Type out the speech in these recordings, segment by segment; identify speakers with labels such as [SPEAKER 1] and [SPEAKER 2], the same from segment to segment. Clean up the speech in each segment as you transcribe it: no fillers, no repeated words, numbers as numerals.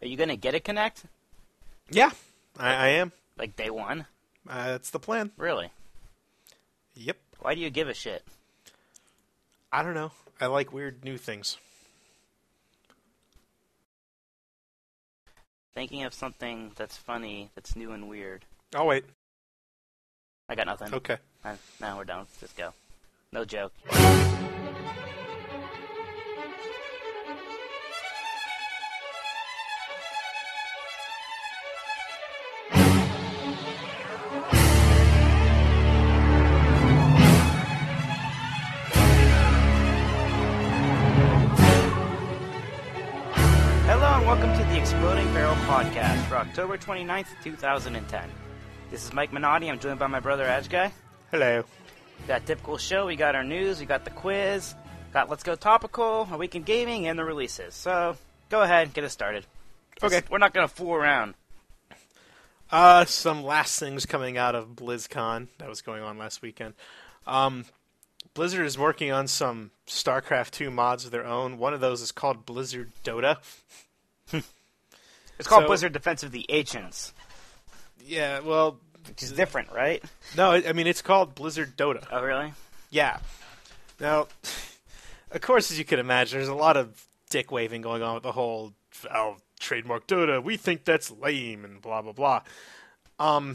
[SPEAKER 1] you going to get a Kinect?
[SPEAKER 2] Yeah, I am.
[SPEAKER 1] Like day one?
[SPEAKER 2] That's the plan.
[SPEAKER 1] Really?
[SPEAKER 2] Yep.
[SPEAKER 1] Why do you give a shit?
[SPEAKER 2] I don't know. I like weird new things.
[SPEAKER 1] Thinking of something that's funny, that's new and weird.
[SPEAKER 2] Oh, wait.
[SPEAKER 1] I got nothing.
[SPEAKER 2] Okay.
[SPEAKER 1] Now we're done. Just go. No joke. Welcome to the Exploding Barrel Podcast for October 29th, 2010. This is Mike Minotti. I'm joined by my brother, Ajguy.
[SPEAKER 2] Hello.
[SPEAKER 1] We got a typical show. We got our news. We got the quiz. Got Let's Go Topical, our week in gaming, and the releases. So, go ahead. Get us started.
[SPEAKER 2] Okay.
[SPEAKER 1] We're not going to fool around.
[SPEAKER 2] Some last things coming out of BlizzCon that was going on last weekend. Blizzard is working on some StarCraft 2 mods of their own. One of those is called Blizzard Dota.
[SPEAKER 1] It's called Blizzard Defense of the Ancients.
[SPEAKER 2] Yeah, well...
[SPEAKER 1] Which is different, right?
[SPEAKER 2] No, I mean, it's called Blizzard Dota.
[SPEAKER 1] Oh, really?
[SPEAKER 2] Yeah. Now, of course, as you can imagine, there's a lot of dick-waving going on with the whole, trademark Dota, we think that's lame, and blah, blah, blah. I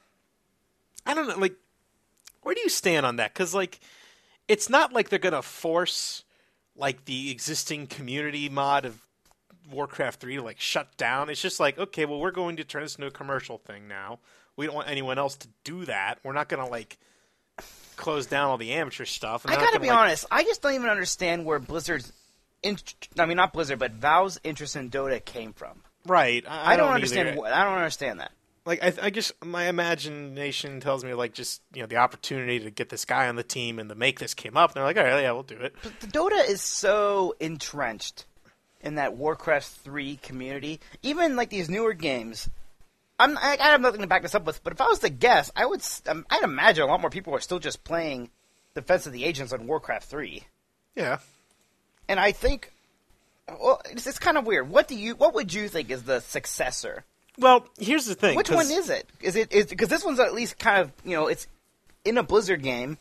[SPEAKER 2] don't know, like, where do you stand on that? Because, like, it's not like they're going to force, like, the existing community mod of Warcraft 3 to, like, shut down. It's just like, okay, well, we're going to turn this into a commercial thing now. We don't want anyone else to do that. We're not going to, like, close down all the amateur stuff.
[SPEAKER 1] I gotta be honest, I just don't even understand where Blizzard's... not Blizzard, but Valve's interest in Dota came from.
[SPEAKER 2] Right.
[SPEAKER 1] I don't understand. I don't understand that.
[SPEAKER 2] Like, I just... My imagination tells me, like, just, the opportunity to get this guy on the team and to make this came up. And they're like, all right, yeah, we'll do it.
[SPEAKER 1] But the Dota is so entrenched in that Warcraft 3 community. Even, like, these newer games... I have nothing to back this up with, but if I was to guess, I'd imagine a lot more people are still just playing Defense of the Ancients on Warcraft 3.
[SPEAKER 2] Yeah.
[SPEAKER 1] And I think... Well, it's kind of weird. What would you think is the successor?
[SPEAKER 2] Well, here's the thing.
[SPEAKER 1] Which one is it? Because this one's at least kind of, it's in a Blizzard game.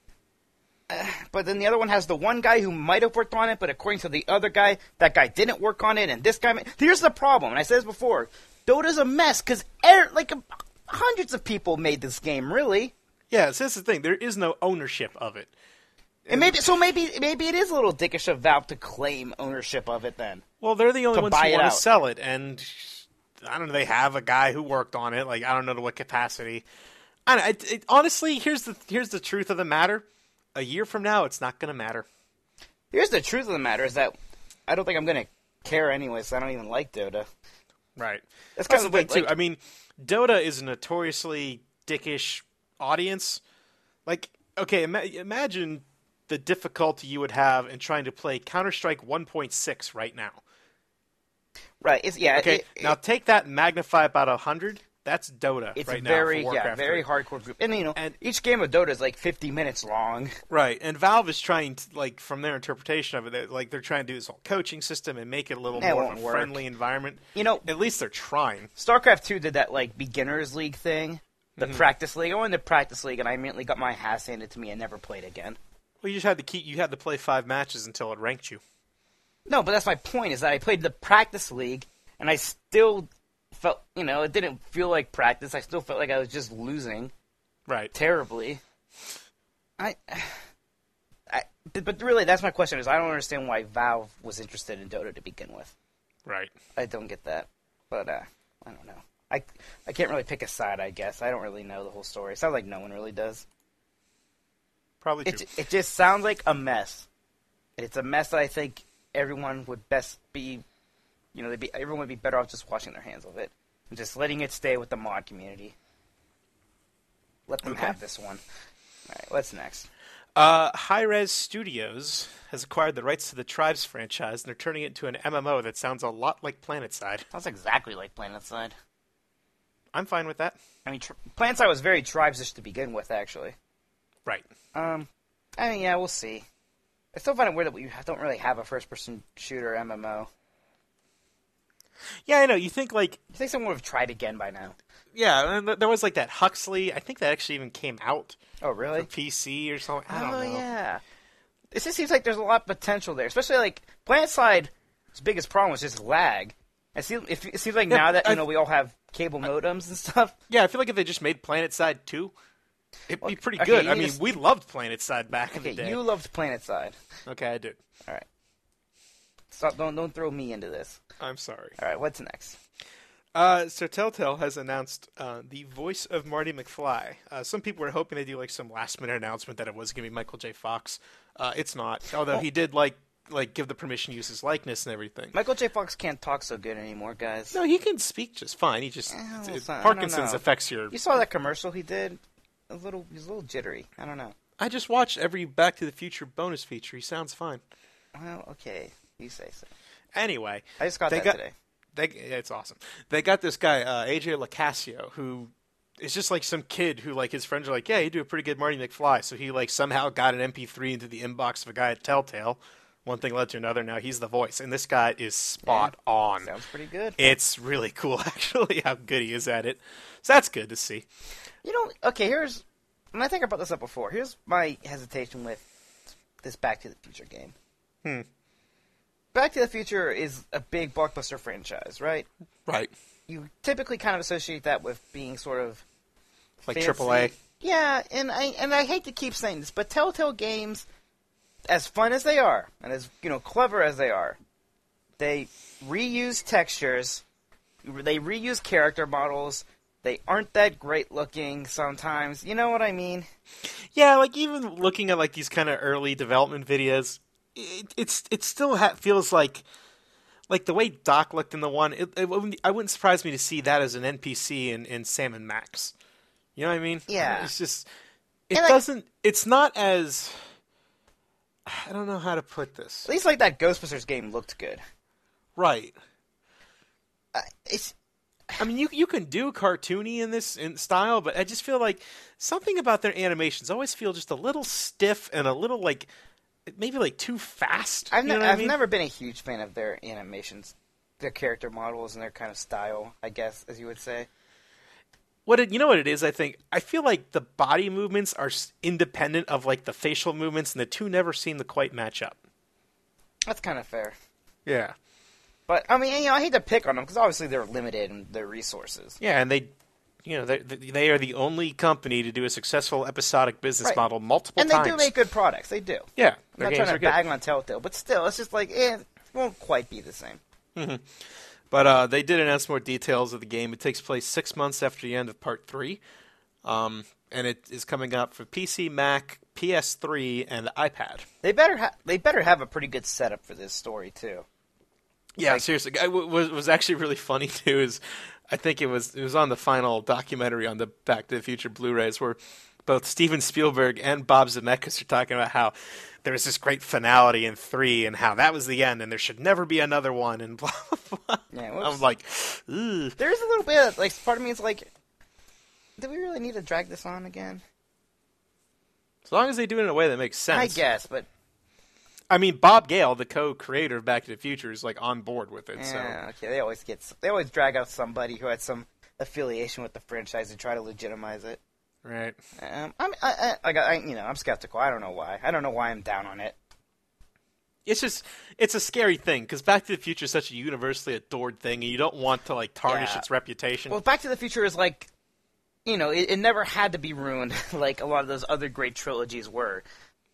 [SPEAKER 1] But then the other one has the one guy who might have worked on it, but according to the other guy, that guy didn't work on it, and this guy... Here's the problem, and I said this before. Dota's a mess, because hundreds of people made this game, really.
[SPEAKER 2] Yeah, so that's the thing. There is no ownership of it.
[SPEAKER 1] And maybe it is a little dickish of Valve to claim ownership of it then.
[SPEAKER 2] Well, they're the only ones who want to
[SPEAKER 1] sell
[SPEAKER 2] it, and I don't know, they have a guy who worked on it, like, I don't know to what capacity. Honestly, here's the truth of the matter. A year from now, it's not going to matter.
[SPEAKER 1] Here's the truth of the matter, is that I don't think I'm going to care anyway, so I don't even like Dota.
[SPEAKER 2] Right.
[SPEAKER 1] That's kind
[SPEAKER 2] of the thing, too. I mean, Dota is a notoriously dickish audience. Like, okay, imagine the difficulty you would have in trying to play Counter-Strike 1.6 right now.
[SPEAKER 1] Right.
[SPEAKER 2] Okay, now take that and magnify about 100. That's Dota
[SPEAKER 1] it's
[SPEAKER 2] right now.
[SPEAKER 1] It's very hardcore group. And each game of Dota is like 50 minutes long.
[SPEAKER 2] Right. And Valve is trying to, like, from their interpretation of it, they're trying to do this whole coaching system and make it a little more of a friendly environment. At least they're trying.
[SPEAKER 1] StarCraft 2 did that, like, beginners league thing. The practice league. I went to practice league and I immediately got my ass handed to me and never played again.
[SPEAKER 2] Well, you had to play 5 matches until it ranked you.
[SPEAKER 1] No, but that's my point, is that I played the practice league and I still felt, it didn't feel like practice. I still felt like I was just losing.
[SPEAKER 2] Right.
[SPEAKER 1] Terribly. But really, that's my question, is I don't understand why Valve was interested in Dota to begin with.
[SPEAKER 2] Right.
[SPEAKER 1] I don't get that. But, I don't know. I can't really pick a side, I guess. I don't really know the whole story. It sounds like no one really does.
[SPEAKER 2] Probably true.
[SPEAKER 1] It just sounds like a mess. It's a mess that I think everyone would best be... everyone would be better off just washing their hands of it and just letting it stay with the mod community. Let them have this one. All right, what's next?
[SPEAKER 2] Hi-Rez Studios has acquired the rights to the Tribes franchise, and they're turning it into an MMO that sounds a lot like PlanetSide.
[SPEAKER 1] Sounds exactly like PlanetSide.
[SPEAKER 2] I'm fine with that.
[SPEAKER 1] I mean, PlanetSide was very Tribes-ish to begin with, actually.
[SPEAKER 2] Right.
[SPEAKER 1] Yeah, we'll see. I still find it weird that we don't really have a first-person shooter MMO.
[SPEAKER 2] Yeah, I know. You think like,
[SPEAKER 1] I think someone would have tried again by now.
[SPEAKER 2] yeah, and there was like that Huxley. I think that actually even came out
[SPEAKER 1] Oh, really?
[SPEAKER 2] for PC or something. I don't know.
[SPEAKER 1] Yeah. It just seems like there's a lot of potential there, especially like PlanetSide's biggest problem was just lag. It seems like now that we all have cable modems and stuff.
[SPEAKER 2] Yeah, I feel like if they just made PlanetSide 2, it'd be pretty
[SPEAKER 1] okay,
[SPEAKER 2] good.
[SPEAKER 1] you
[SPEAKER 2] I
[SPEAKER 1] need
[SPEAKER 2] mean,
[SPEAKER 1] to-
[SPEAKER 2] we loved PlanetSide back in the
[SPEAKER 1] Okay,
[SPEAKER 2] day.
[SPEAKER 1] you loved PlanetSide.
[SPEAKER 2] Okay, I did.
[SPEAKER 1] All right. Stop! Don't throw me into this.
[SPEAKER 2] I'm sorry.
[SPEAKER 1] All right, what's next?
[SPEAKER 2] So Telltale has announced the voice of Marty McFly. Some people were hoping to do like some last minute announcement that it was going to be Michael J. Fox. It's not. Although he did like give the permission to use his likeness and everything.
[SPEAKER 1] Michael J. Fox can't talk so good anymore, guys.
[SPEAKER 2] No, he can speak just fine. He just
[SPEAKER 1] I don't
[SPEAKER 2] Parkinson's
[SPEAKER 1] know.
[SPEAKER 2] affects your.
[SPEAKER 1] You saw that commercial he did? He's a little jittery. I don't know.
[SPEAKER 2] I just watched every Back to the Future bonus feature. He sounds fine.
[SPEAKER 1] Well, okay, you say so.
[SPEAKER 2] Anyway,
[SPEAKER 1] I just got that today.
[SPEAKER 2] It's awesome. They got this guy, AJ Locascio, who is just like some kid who like his friends are like, yeah, you do a pretty good Marty McFly. So he like somehow got an MP3 into the inbox of a guy at Telltale. One thing led to another. Now he's the voice, and this guy is spot on.
[SPEAKER 1] Sounds pretty good.
[SPEAKER 2] It's really cool, actually, how good he is at it. So that's good to see.
[SPEAKER 1] Okay, when I think I brought this up before, here's my hesitation with this Back to the Future game. Back to the Future is a big blockbuster franchise, right?
[SPEAKER 2] Right.
[SPEAKER 1] You typically kind of associate that with being sort of
[SPEAKER 2] Like
[SPEAKER 1] fancy.
[SPEAKER 2] AAA.
[SPEAKER 1] Yeah, and I hate to keep saying this, but Telltale games, as fun as they are, and as clever as they are, they reuse textures, they reuse character models. They aren't that great looking sometimes. You know what I mean?
[SPEAKER 2] Yeah, like even looking at like these kind of early development videos, it still feels like the way Doc looked in the one. I wouldn't surprise me to see that as an NPC in Sam and Max. You know what I mean?
[SPEAKER 1] Yeah.
[SPEAKER 2] It's just doesn't. It's not as. I don't know how to put this.
[SPEAKER 1] At least like that Ghostbusters game looked good.
[SPEAKER 2] Right.
[SPEAKER 1] It's.
[SPEAKER 2] I mean, you can do cartoony in style, but I just feel like something about their animations always feel just a little stiff and a little like maybe like too fast.
[SPEAKER 1] I've
[SPEAKER 2] you know what I mean?
[SPEAKER 1] never been a huge fan of their animations, their character models, and their kind of style, I guess, as you would say.
[SPEAKER 2] You know what it is? I feel like the body movements are independent of like the facial movements, and the two never seem to quite match up.
[SPEAKER 1] That's kind of fair.
[SPEAKER 2] Yeah.
[SPEAKER 1] But I mean, I hate to pick on them because obviously they're limited in their resources.
[SPEAKER 2] Yeah, and they are the only company to do a successful episodic business model multiple times.
[SPEAKER 1] And they do make good products. They do.
[SPEAKER 2] Yeah,
[SPEAKER 1] I'm not trying to bag on Telltale, but still, it's just like, it won't quite be the same.
[SPEAKER 2] Mm-hmm. But they did announce more details of the game. It takes place 6 months after the end of Part 3. And it is coming out for PC, Mac, PS3, and iPad.
[SPEAKER 1] They better have a pretty good setup for this story, too.
[SPEAKER 2] Yeah, seriously. What was actually really funny, too, is I think it was on the final documentary on the Back to the Future Blu-rays where both Steven Spielberg and Bob Zemeckis are talking about how there was this great finality in 3 and how that was the end and there should never be another one and blah, blah, blah.
[SPEAKER 1] Yeah,
[SPEAKER 2] I'm like, ugh.
[SPEAKER 1] There's a little bit of, like, part of me is like, do we really need to drag this on again?
[SPEAKER 2] As long as they do it in a way that makes sense.
[SPEAKER 1] I guess, but...
[SPEAKER 2] I mean, Bob Gale, the co-creator of Back to the Future, is like on board with it.
[SPEAKER 1] Yeah, okay. They always drag out somebody who had some affiliation with the franchise and try to legitimize it.
[SPEAKER 2] Right.
[SPEAKER 1] I'm skeptical. I don't know why. I don't know why I'm down on it.
[SPEAKER 2] It's a scary thing because Back to the Future is such a universally adored thing, and you don't want to like tarnish its reputation.
[SPEAKER 1] Well, Back to the Future is like, it never had to be ruined like a lot of those other great trilogies were.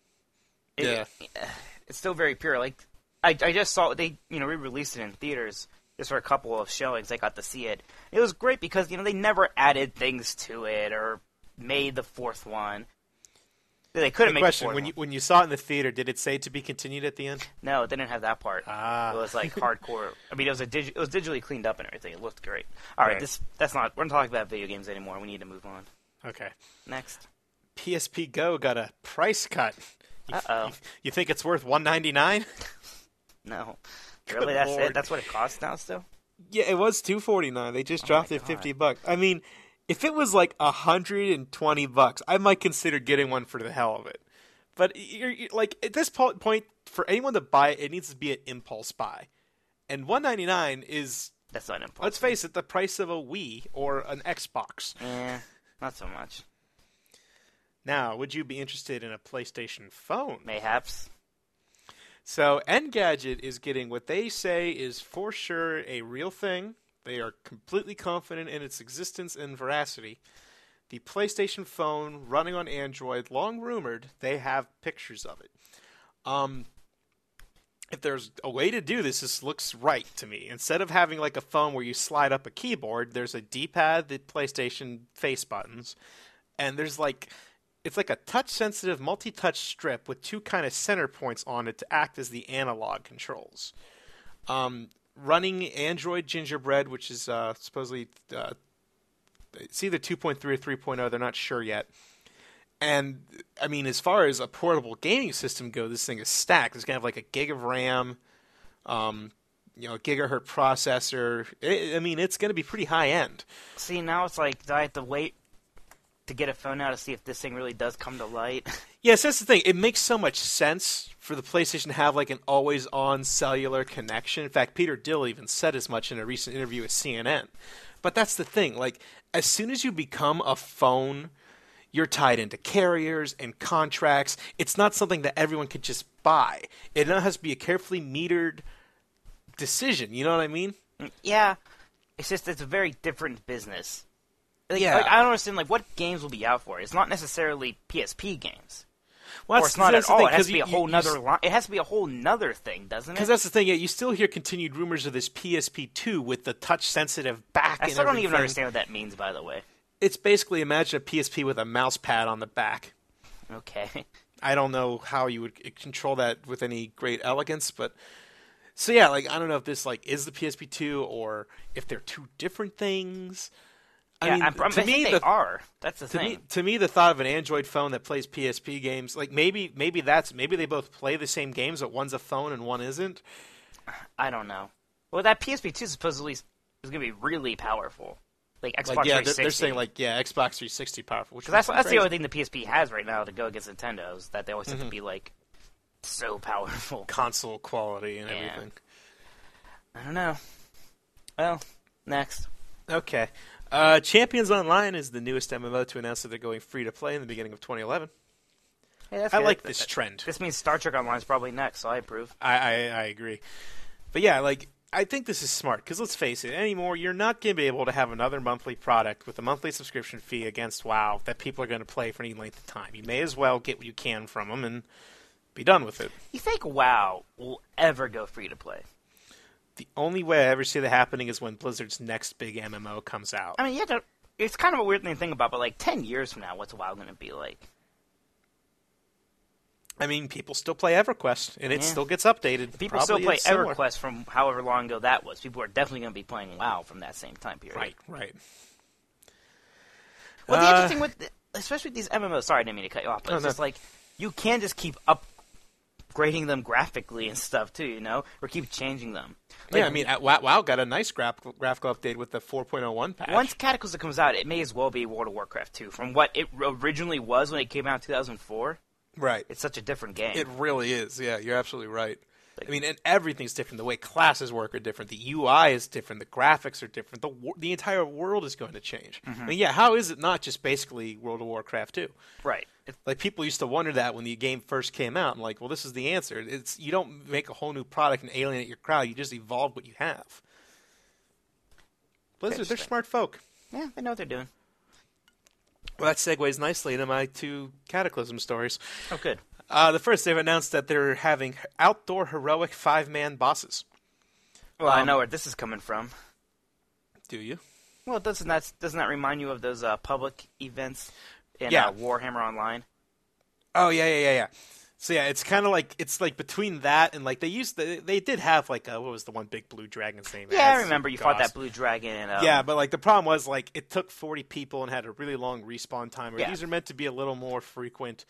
[SPEAKER 1] It's still very pure. Like, I just saw they re-released it in theaters just for a couple of showings. I got to see it. It was great because they never added things to it or made the fourth one. They couldn't make the fourth one.
[SPEAKER 2] When you saw it in the theater, did it say to be continued at the end?
[SPEAKER 1] No, it didn't have that part.
[SPEAKER 2] Ah.
[SPEAKER 1] It was like hardcore. I mean, it was digitally cleaned up and everything. It looked great. All right, that's not. We're not talking about video games anymore. We need to move on.
[SPEAKER 2] Okay.
[SPEAKER 1] Next.
[SPEAKER 2] PSP Go got a price cut.
[SPEAKER 1] Uh-oh.
[SPEAKER 2] You think it's worth $199?
[SPEAKER 1] No. Really, that's it? That's what it costs now still?
[SPEAKER 2] Yeah, it was $249. They just dropped it $50. I mean, if it was like $120, I might consider getting one for the hell of it. But you're like at this point, for anyone to buy it, it needs to be an impulse buy. And $199 is
[SPEAKER 1] That's not impossible.
[SPEAKER 2] Let's face it, the price of a Wii or an Xbox.
[SPEAKER 1] Not so much.
[SPEAKER 2] Now, would you be interested in a PlayStation phone?
[SPEAKER 1] Mayhaps.
[SPEAKER 2] So, Engadget is getting what they say is for sure a real thing. They are completely confident in its existence and veracity. The PlayStation phone running on Android, long rumored, they have pictures of it. If there's a way to do this looks right to me. Instead of having like a phone where you slide up a keyboard, there's a D-pad, the PlayStation face buttons, and there's it's like a touch-sensitive multi-touch strip with two kind of center points on it to act as the analog controls. Running Android Gingerbread, which is supposedly it's either 2.3 or 3.0. They're not sure yet. And, I mean, as far as a portable gaming system goes, this thing is stacked. It's going to have like a gig of RAM, a gigahertz processor. It's going to be pretty high-end.
[SPEAKER 1] See, now it's like, do I have to wait to get a phone now to see if this thing really does come to light?
[SPEAKER 2] Yes, that's the thing. It makes so much sense for the PlayStation to have like an always-on cellular connection. In fact, Peter Dill even said as much in a recent interview with CNN. But that's the thing. Like, as soon as you become a phone, you're tied into carriers and contracts. It's not something that everyone could just buy. It now has to be a carefully metered decision. You know what I mean?
[SPEAKER 1] Yeah. It's just it's a very different business. I don't understand what games will be out for it. It's not necessarily PSP games.
[SPEAKER 2] Well,
[SPEAKER 1] or it's not at all. It has to be a whole nother line. It has to be a whole nother thing, doesn't it?
[SPEAKER 2] Because that's the thing. Yeah, you still hear continued rumors of this PSP2 with the touch-sensitive back.
[SPEAKER 1] I still don't even understand what that means, by the way.
[SPEAKER 2] It's basically, imagine a PSP with a mouse pad on the back.
[SPEAKER 1] Okay.
[SPEAKER 2] I don't know how you would control that with any great elegance, but so yeah, I don't know if this is the PSP2 or if they're two different things.
[SPEAKER 1] I think they are. That's the thing.
[SPEAKER 2] To me, the thought of an Android phone that plays PSP games, maybe they both play the same games, but one's a phone and one isn't.
[SPEAKER 1] I don't know. Well, that PSP2 supposedly is going to be really powerful. Like Xbox 360.
[SPEAKER 2] They're saying Xbox 360 powerful. Which
[SPEAKER 1] that's the only thing the PSP has right now to go against Nintendo is that they always have to be so powerful.
[SPEAKER 2] Console quality and everything.
[SPEAKER 1] I don't know. Well, next.
[SPEAKER 2] Okay. Champions Online is the newest MMO to announce that they're going free to play in the beginning of 2011.
[SPEAKER 1] Hey,
[SPEAKER 2] I like this trend.
[SPEAKER 1] This means Star Trek Online is probably next, so I approve.
[SPEAKER 2] I agree. But yeah, I think this is smart, because let's face it, anymore, you're not going to be able to have another monthly product with a monthly subscription fee against WoW that people are going to play for any length of time. You may as well get what you can from them and be done with it.
[SPEAKER 1] You think WoW will ever go free to play?
[SPEAKER 2] The only way I ever see that happening is when Blizzard's next big MMO comes out.
[SPEAKER 1] I mean, it's kind of a weird thing to think about, but 10 years from now, what's WoW going to be like?
[SPEAKER 2] I mean, people still play EverQuest, and it still gets updated.
[SPEAKER 1] People still play EverQuest from however long ago that was. People are definitely going to be playing WoW from that same time period.
[SPEAKER 2] Right.
[SPEAKER 1] Well, the interesting with, especially with these MMOs, sorry, I didn't mean to cut you off, but it's just you can just keep upgrading them graphically and stuff too, or keep changing them.
[SPEAKER 2] WoW got a nice graphical update with the 4.01 patch.
[SPEAKER 1] Once Cataclysm comes out, it may as well be World of Warcraft 2. From what it originally was when it came out in 2004.
[SPEAKER 2] Right.
[SPEAKER 1] It's such a different game.
[SPEAKER 2] It really is. Yeah, you're absolutely right. And everything's different. The way classes work are different. The UI is different. The graphics are different. The entire world is going to change. Mm-hmm. How is it not just basically World of Warcraft 2?
[SPEAKER 1] Right.
[SPEAKER 2] People used to wonder that when the game first came out. I'm well, this is the answer. You don't make a whole new product and alienate your crowd. You just evolve what you have. Blizzard, they're smart folk.
[SPEAKER 1] Yeah, they know what they're doing.
[SPEAKER 2] Well, that segues nicely into my two Cataclysm stories.
[SPEAKER 1] Oh, good.
[SPEAKER 2] The first, they've announced that they're having outdoor heroic 5-man bosses.
[SPEAKER 1] Well, I know where this is coming from.
[SPEAKER 2] Do you?
[SPEAKER 1] Well, doesn't that remind you of those public events in Warhammer Online?
[SPEAKER 2] Oh, yeah. So yeah, it's kind of it's between that and they did have what was the one big blue dragon's name?
[SPEAKER 1] Yeah, I remember you fought that blue dragon. And,
[SPEAKER 2] yeah, but the problem was it took 40 people and had a really long respawn time. These are meant to be a little more frequent,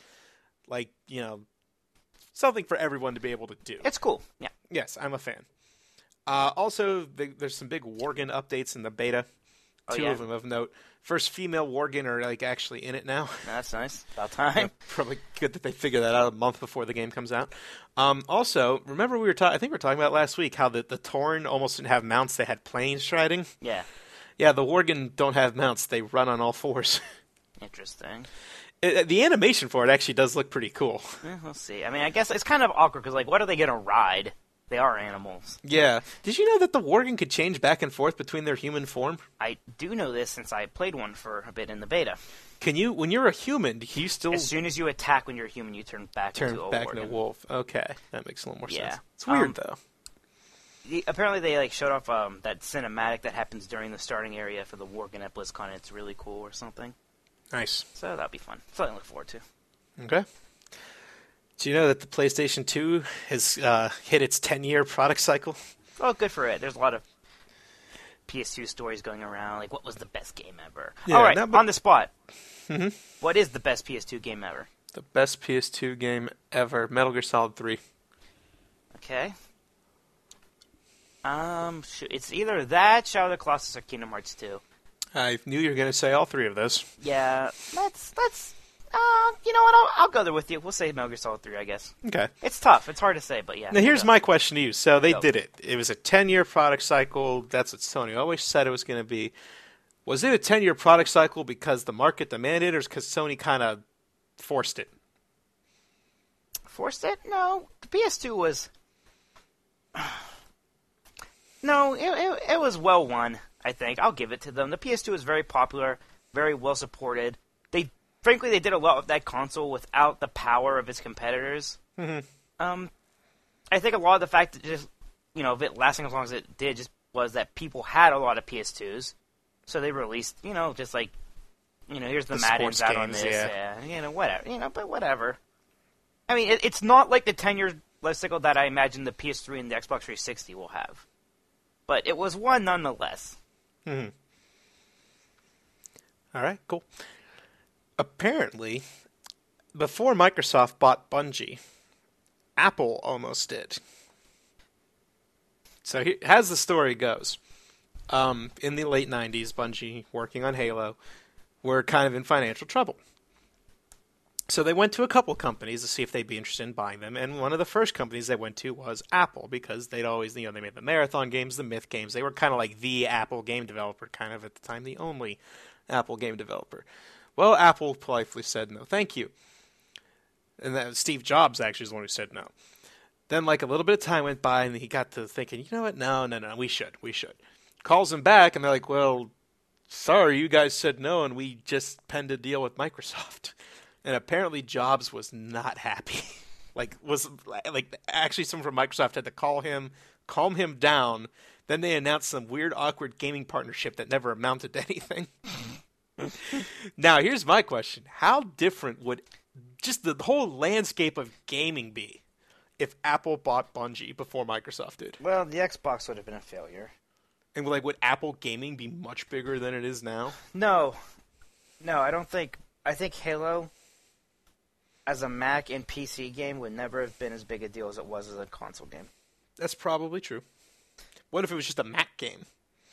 [SPEAKER 2] something for everyone to be able to do.
[SPEAKER 1] It's cool. Yeah.
[SPEAKER 2] Yes, I'm a fan. Also, there's some big Worgen updates in the beta. Two
[SPEAKER 1] yeah?
[SPEAKER 2] of them of note. First female Worgen are like actually in it now.
[SPEAKER 1] That's nice. About time.
[SPEAKER 2] Probably good that they figure that out a month before the game comes out. Also, remember we were I think we were talking about last week how the Torn almost didn't have mounts; they had plain striding.
[SPEAKER 1] Yeah.
[SPEAKER 2] Yeah, the Worgen don't have mounts; they run on all fours.
[SPEAKER 1] Interesting.
[SPEAKER 2] The animation for it actually does look pretty cool.
[SPEAKER 1] We'll see. I mean, I guess it's kind of awkward because, like, what are they going to ride? They are animals.
[SPEAKER 2] Yeah. Did you know that the Worgen could change back and forth between their human form?
[SPEAKER 1] I do know this since I played one for a bit in the beta.
[SPEAKER 2] Can you, when you're a human, can you still
[SPEAKER 1] As soon as you attack when you're a human, you turn back into a
[SPEAKER 2] into a
[SPEAKER 1] Worgen.
[SPEAKER 2] wolf? Okay, that makes a little more
[SPEAKER 1] Yeah.
[SPEAKER 2] sense. It's weird though.
[SPEAKER 1] Apparently, they like showed off that cinematic that happens during the starting area for the Worgen at BlizzCon. It's really cool or something.
[SPEAKER 2] Nice.
[SPEAKER 1] So that'll be fun. Something to look forward to.
[SPEAKER 2] Okay. Do you know that the PlayStation 2 has hit its 10-year product cycle?
[SPEAKER 1] Oh, good for it. There's a lot of PS2 stories going around. Like, what was the best game ever?
[SPEAKER 2] Yeah,
[SPEAKER 1] All right,
[SPEAKER 2] no,
[SPEAKER 1] on the spot.
[SPEAKER 2] Mhm.
[SPEAKER 1] What is the best PS2 game ever?
[SPEAKER 2] The best PS2 game ever, Metal Gear Solid 3.
[SPEAKER 1] Okay. It's either that, Shadow of the Colossus, or Kingdom Hearts 2.
[SPEAKER 2] I knew you were going to say all three of those.
[SPEAKER 1] Yeah, let's. You know what? I'll go there with you. We'll say Metal Gear Solid 3, I guess.
[SPEAKER 2] Okay.
[SPEAKER 1] It's tough. It's hard to say, but yeah.
[SPEAKER 2] Now here's my question to you. So they
[SPEAKER 1] Go.
[SPEAKER 2] did it. It was a 10-year product cycle. That's what Sony always said it was going to be. Was it a 10-year product cycle because the market demanded it, or because Sony kind of forced it?
[SPEAKER 1] Forced it? No. The PS2 was. No, it was well won. I think I'll give it to them. The PS2 is very popular, very well supported. Frankly, they did a lot of that console without the power of its competitors.
[SPEAKER 2] Mm-hmm.
[SPEAKER 1] I think a lot of the fact that just of it lasting as long as it did just was that people had a lot of PS2s, so they released just like here's the Madden's out on this, whatever, but whatever. I mean, it's not like the 10-year life cycle that I imagine the PS3 and the Xbox 360 will have, but it was one nonetheless.
[SPEAKER 2] Mm-hmm. All right, cool. Apparently, before Microsoft bought Bungie, Apple almost did. So as the story goes, in the late 90s, Bungie, working on Halo, were kind of in financial trouble. So they went to a couple companies to see if they'd be interested in buying them, and one of the first companies they went to was Apple, because they'd always, they made the Marathon games, the Myth games. They were kind of like the Apple game developer, kind of at the time the only Apple game developer. Well, Apple politely said no, thank you. And that Steve Jobs actually is the one who said no. Then, like, a little bit of time went by, and he got to thinking, you know what, no, we should. Calls him back, and they're like, well, sorry, you guys said no, and we just penned a deal with Microsoft. And apparently Jobs was not happy. Actually someone from Microsoft had to calm him down. Then they announced some weird, awkward gaming partnership that never amounted to anything. Now, here's my question. How different would just the whole landscape of gaming be if Apple bought Bungie before Microsoft did?
[SPEAKER 1] Well, the Xbox would have been a failure.
[SPEAKER 2] And would Apple gaming be much bigger than it is now?
[SPEAKER 1] No, I don't think. I think Halo as a Mac and PC game would never have been as big a deal as it was as a console game.
[SPEAKER 2] That's probably true. What if it was just a Mac game?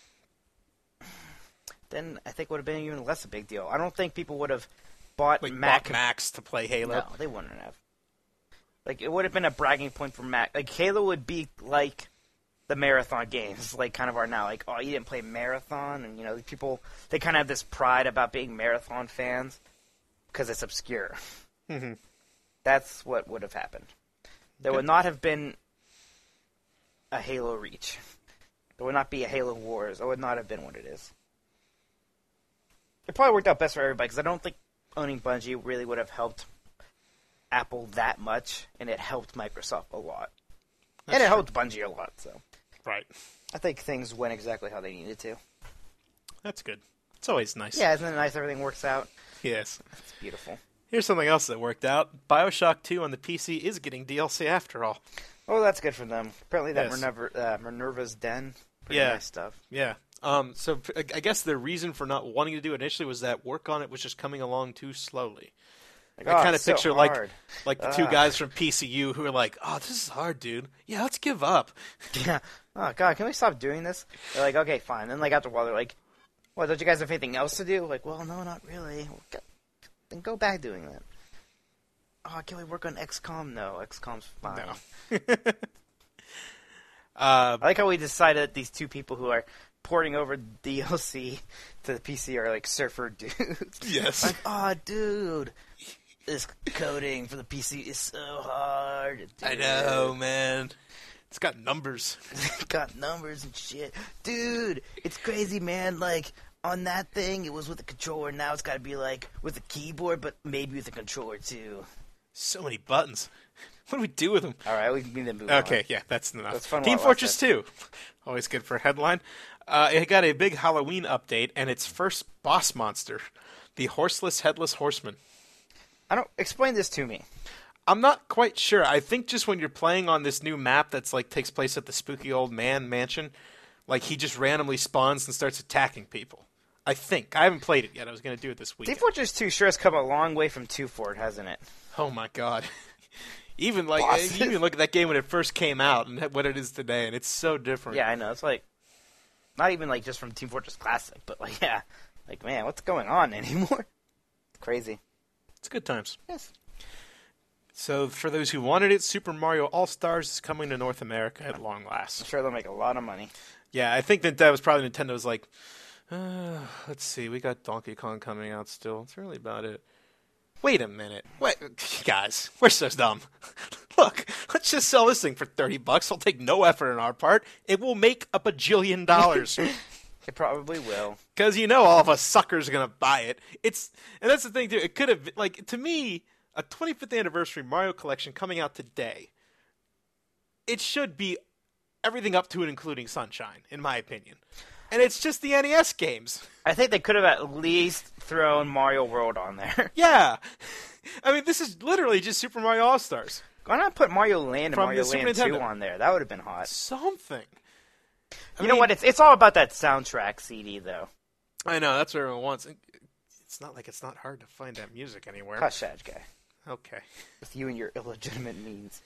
[SPEAKER 1] Then I think it would have been even less a big deal. I don't think people would have bought
[SPEAKER 2] bought Macs to play Halo?
[SPEAKER 1] No, they wouldn't have. It would have been a bragging point for Mac. Halo would be like the Marathon games, kind of are now. Oh, you didn't play Marathon? And, people, they kind of have this pride about being Marathon fans because it's obscure.
[SPEAKER 2] Mm-hmm.
[SPEAKER 1] That's what would have happened. There would not have been a Halo Reach. There would not be a Halo Wars. It would not have been what it is. It probably worked out best for everybody because I don't think owning Bungie really would have helped Apple that much, and it helped Microsoft a lot. And it helped Bungie a lot, so.
[SPEAKER 2] Right.
[SPEAKER 1] I think things went exactly how they needed to.
[SPEAKER 2] That's good. It's always nice.
[SPEAKER 1] Yeah, isn't it nice everything works out?
[SPEAKER 2] Yes.
[SPEAKER 1] It's beautiful.
[SPEAKER 2] Here's something else that worked out. BioShock 2 on the PC is getting DLC after all.
[SPEAKER 1] Oh, that's good for them. Apparently that
[SPEAKER 2] Yes.
[SPEAKER 1] Minerva's Den. Pretty
[SPEAKER 2] Yeah.
[SPEAKER 1] nice stuff.
[SPEAKER 2] Yeah. So I guess the reason for not wanting to do it initially was that work on it was just coming along too slowly. I kind of picture
[SPEAKER 1] hard.
[SPEAKER 2] like the two guys from PCU who are like, "Oh, this is hard, dude. Yeah, let's give up."
[SPEAKER 1] Yeah. Oh God, can we stop doing this? They're like, okay, fine. Then after a while, they're like, Well, don't you guys have anything else to do? Like, well, no, not really. Well, then go back doing that. Oh, can we work on XCOM? No, XCOM's fine.
[SPEAKER 2] No.
[SPEAKER 1] I like how we decided that these two people who are porting over DLC to the PC are like surfer dudes.
[SPEAKER 2] Yes.
[SPEAKER 1] Like, oh, dude, this coding for the PC is so hard. Dude.
[SPEAKER 2] I know, man. It's got numbers.
[SPEAKER 1] It's got numbers and shit. Dude, it's crazy, man. Like, on that thing, it was with a controller. Now it's got to be, like, with a keyboard, but maybe with a controller, too.
[SPEAKER 2] So many buttons. What do we do with them?
[SPEAKER 1] All right, we need to move on.
[SPEAKER 2] Okay, yeah, that's enough.
[SPEAKER 1] That's fun
[SPEAKER 2] Team
[SPEAKER 1] while it
[SPEAKER 2] Fortress 2. Always good for a headline. It got a big Halloween update, and its first boss monster, the Horseless Headless Horseman.
[SPEAKER 1] Explain this to me.
[SPEAKER 2] I'm not quite sure. I think just when you're playing on this new map that's like takes place at the spooky old man mansion, like he just randomly spawns and starts attacking people. I think. I haven't played it yet. I was going to do it this weekend.
[SPEAKER 1] Team Fortress 2 sure has come a long way from 2 Fort, hasn't it?
[SPEAKER 2] Oh my god. Even like
[SPEAKER 1] Bosses.
[SPEAKER 2] you even look at that game when it first came out and what it is today, and it's so different.
[SPEAKER 1] Yeah, I know. It's like, not even like just from Team Fortress Classic, but like, yeah. Like, man, what's going on anymore? It's crazy.
[SPEAKER 2] It's good times.
[SPEAKER 1] Yes.
[SPEAKER 2] So for those who wanted it, Super Mario All-Stars is coming to North America at long
[SPEAKER 1] I'm
[SPEAKER 2] last.
[SPEAKER 1] sure they'll make a lot of money.
[SPEAKER 2] Yeah, I think that was probably Nintendo's like, let's see, we got Donkey Kong coming out still. That's really about it. Wait a minute. Wait, guys, we're so dumb. Look, let's just sell this thing for $30. It'll take no effort on our part. It will make a bajillion dollars.
[SPEAKER 1] It probably will.
[SPEAKER 2] Because all of us suckers are going to buy it. And that's the thing, too. It could have, like, to me, a 25th anniversary Mario collection coming out today, it should be everything up to and including Sunshine, in my opinion. And it's just the NES games.
[SPEAKER 1] I think they could have at least thrown Mario World on there.
[SPEAKER 2] Yeah. I mean, this is literally just Super Mario All-Stars.
[SPEAKER 1] Why not put Mario Land and
[SPEAKER 2] From
[SPEAKER 1] Mario
[SPEAKER 2] the Super
[SPEAKER 1] Land 2
[SPEAKER 2] Nintendo.
[SPEAKER 1] on there? That would have been hot.
[SPEAKER 2] Something.
[SPEAKER 1] You know what? It's all about that soundtrack CD, though.
[SPEAKER 2] I know, that's what everyone wants. It's not like it's not hard to find that music anywhere.
[SPEAKER 1] Hush, Edge guy.
[SPEAKER 2] Okay.
[SPEAKER 1] With you and your illegitimate means.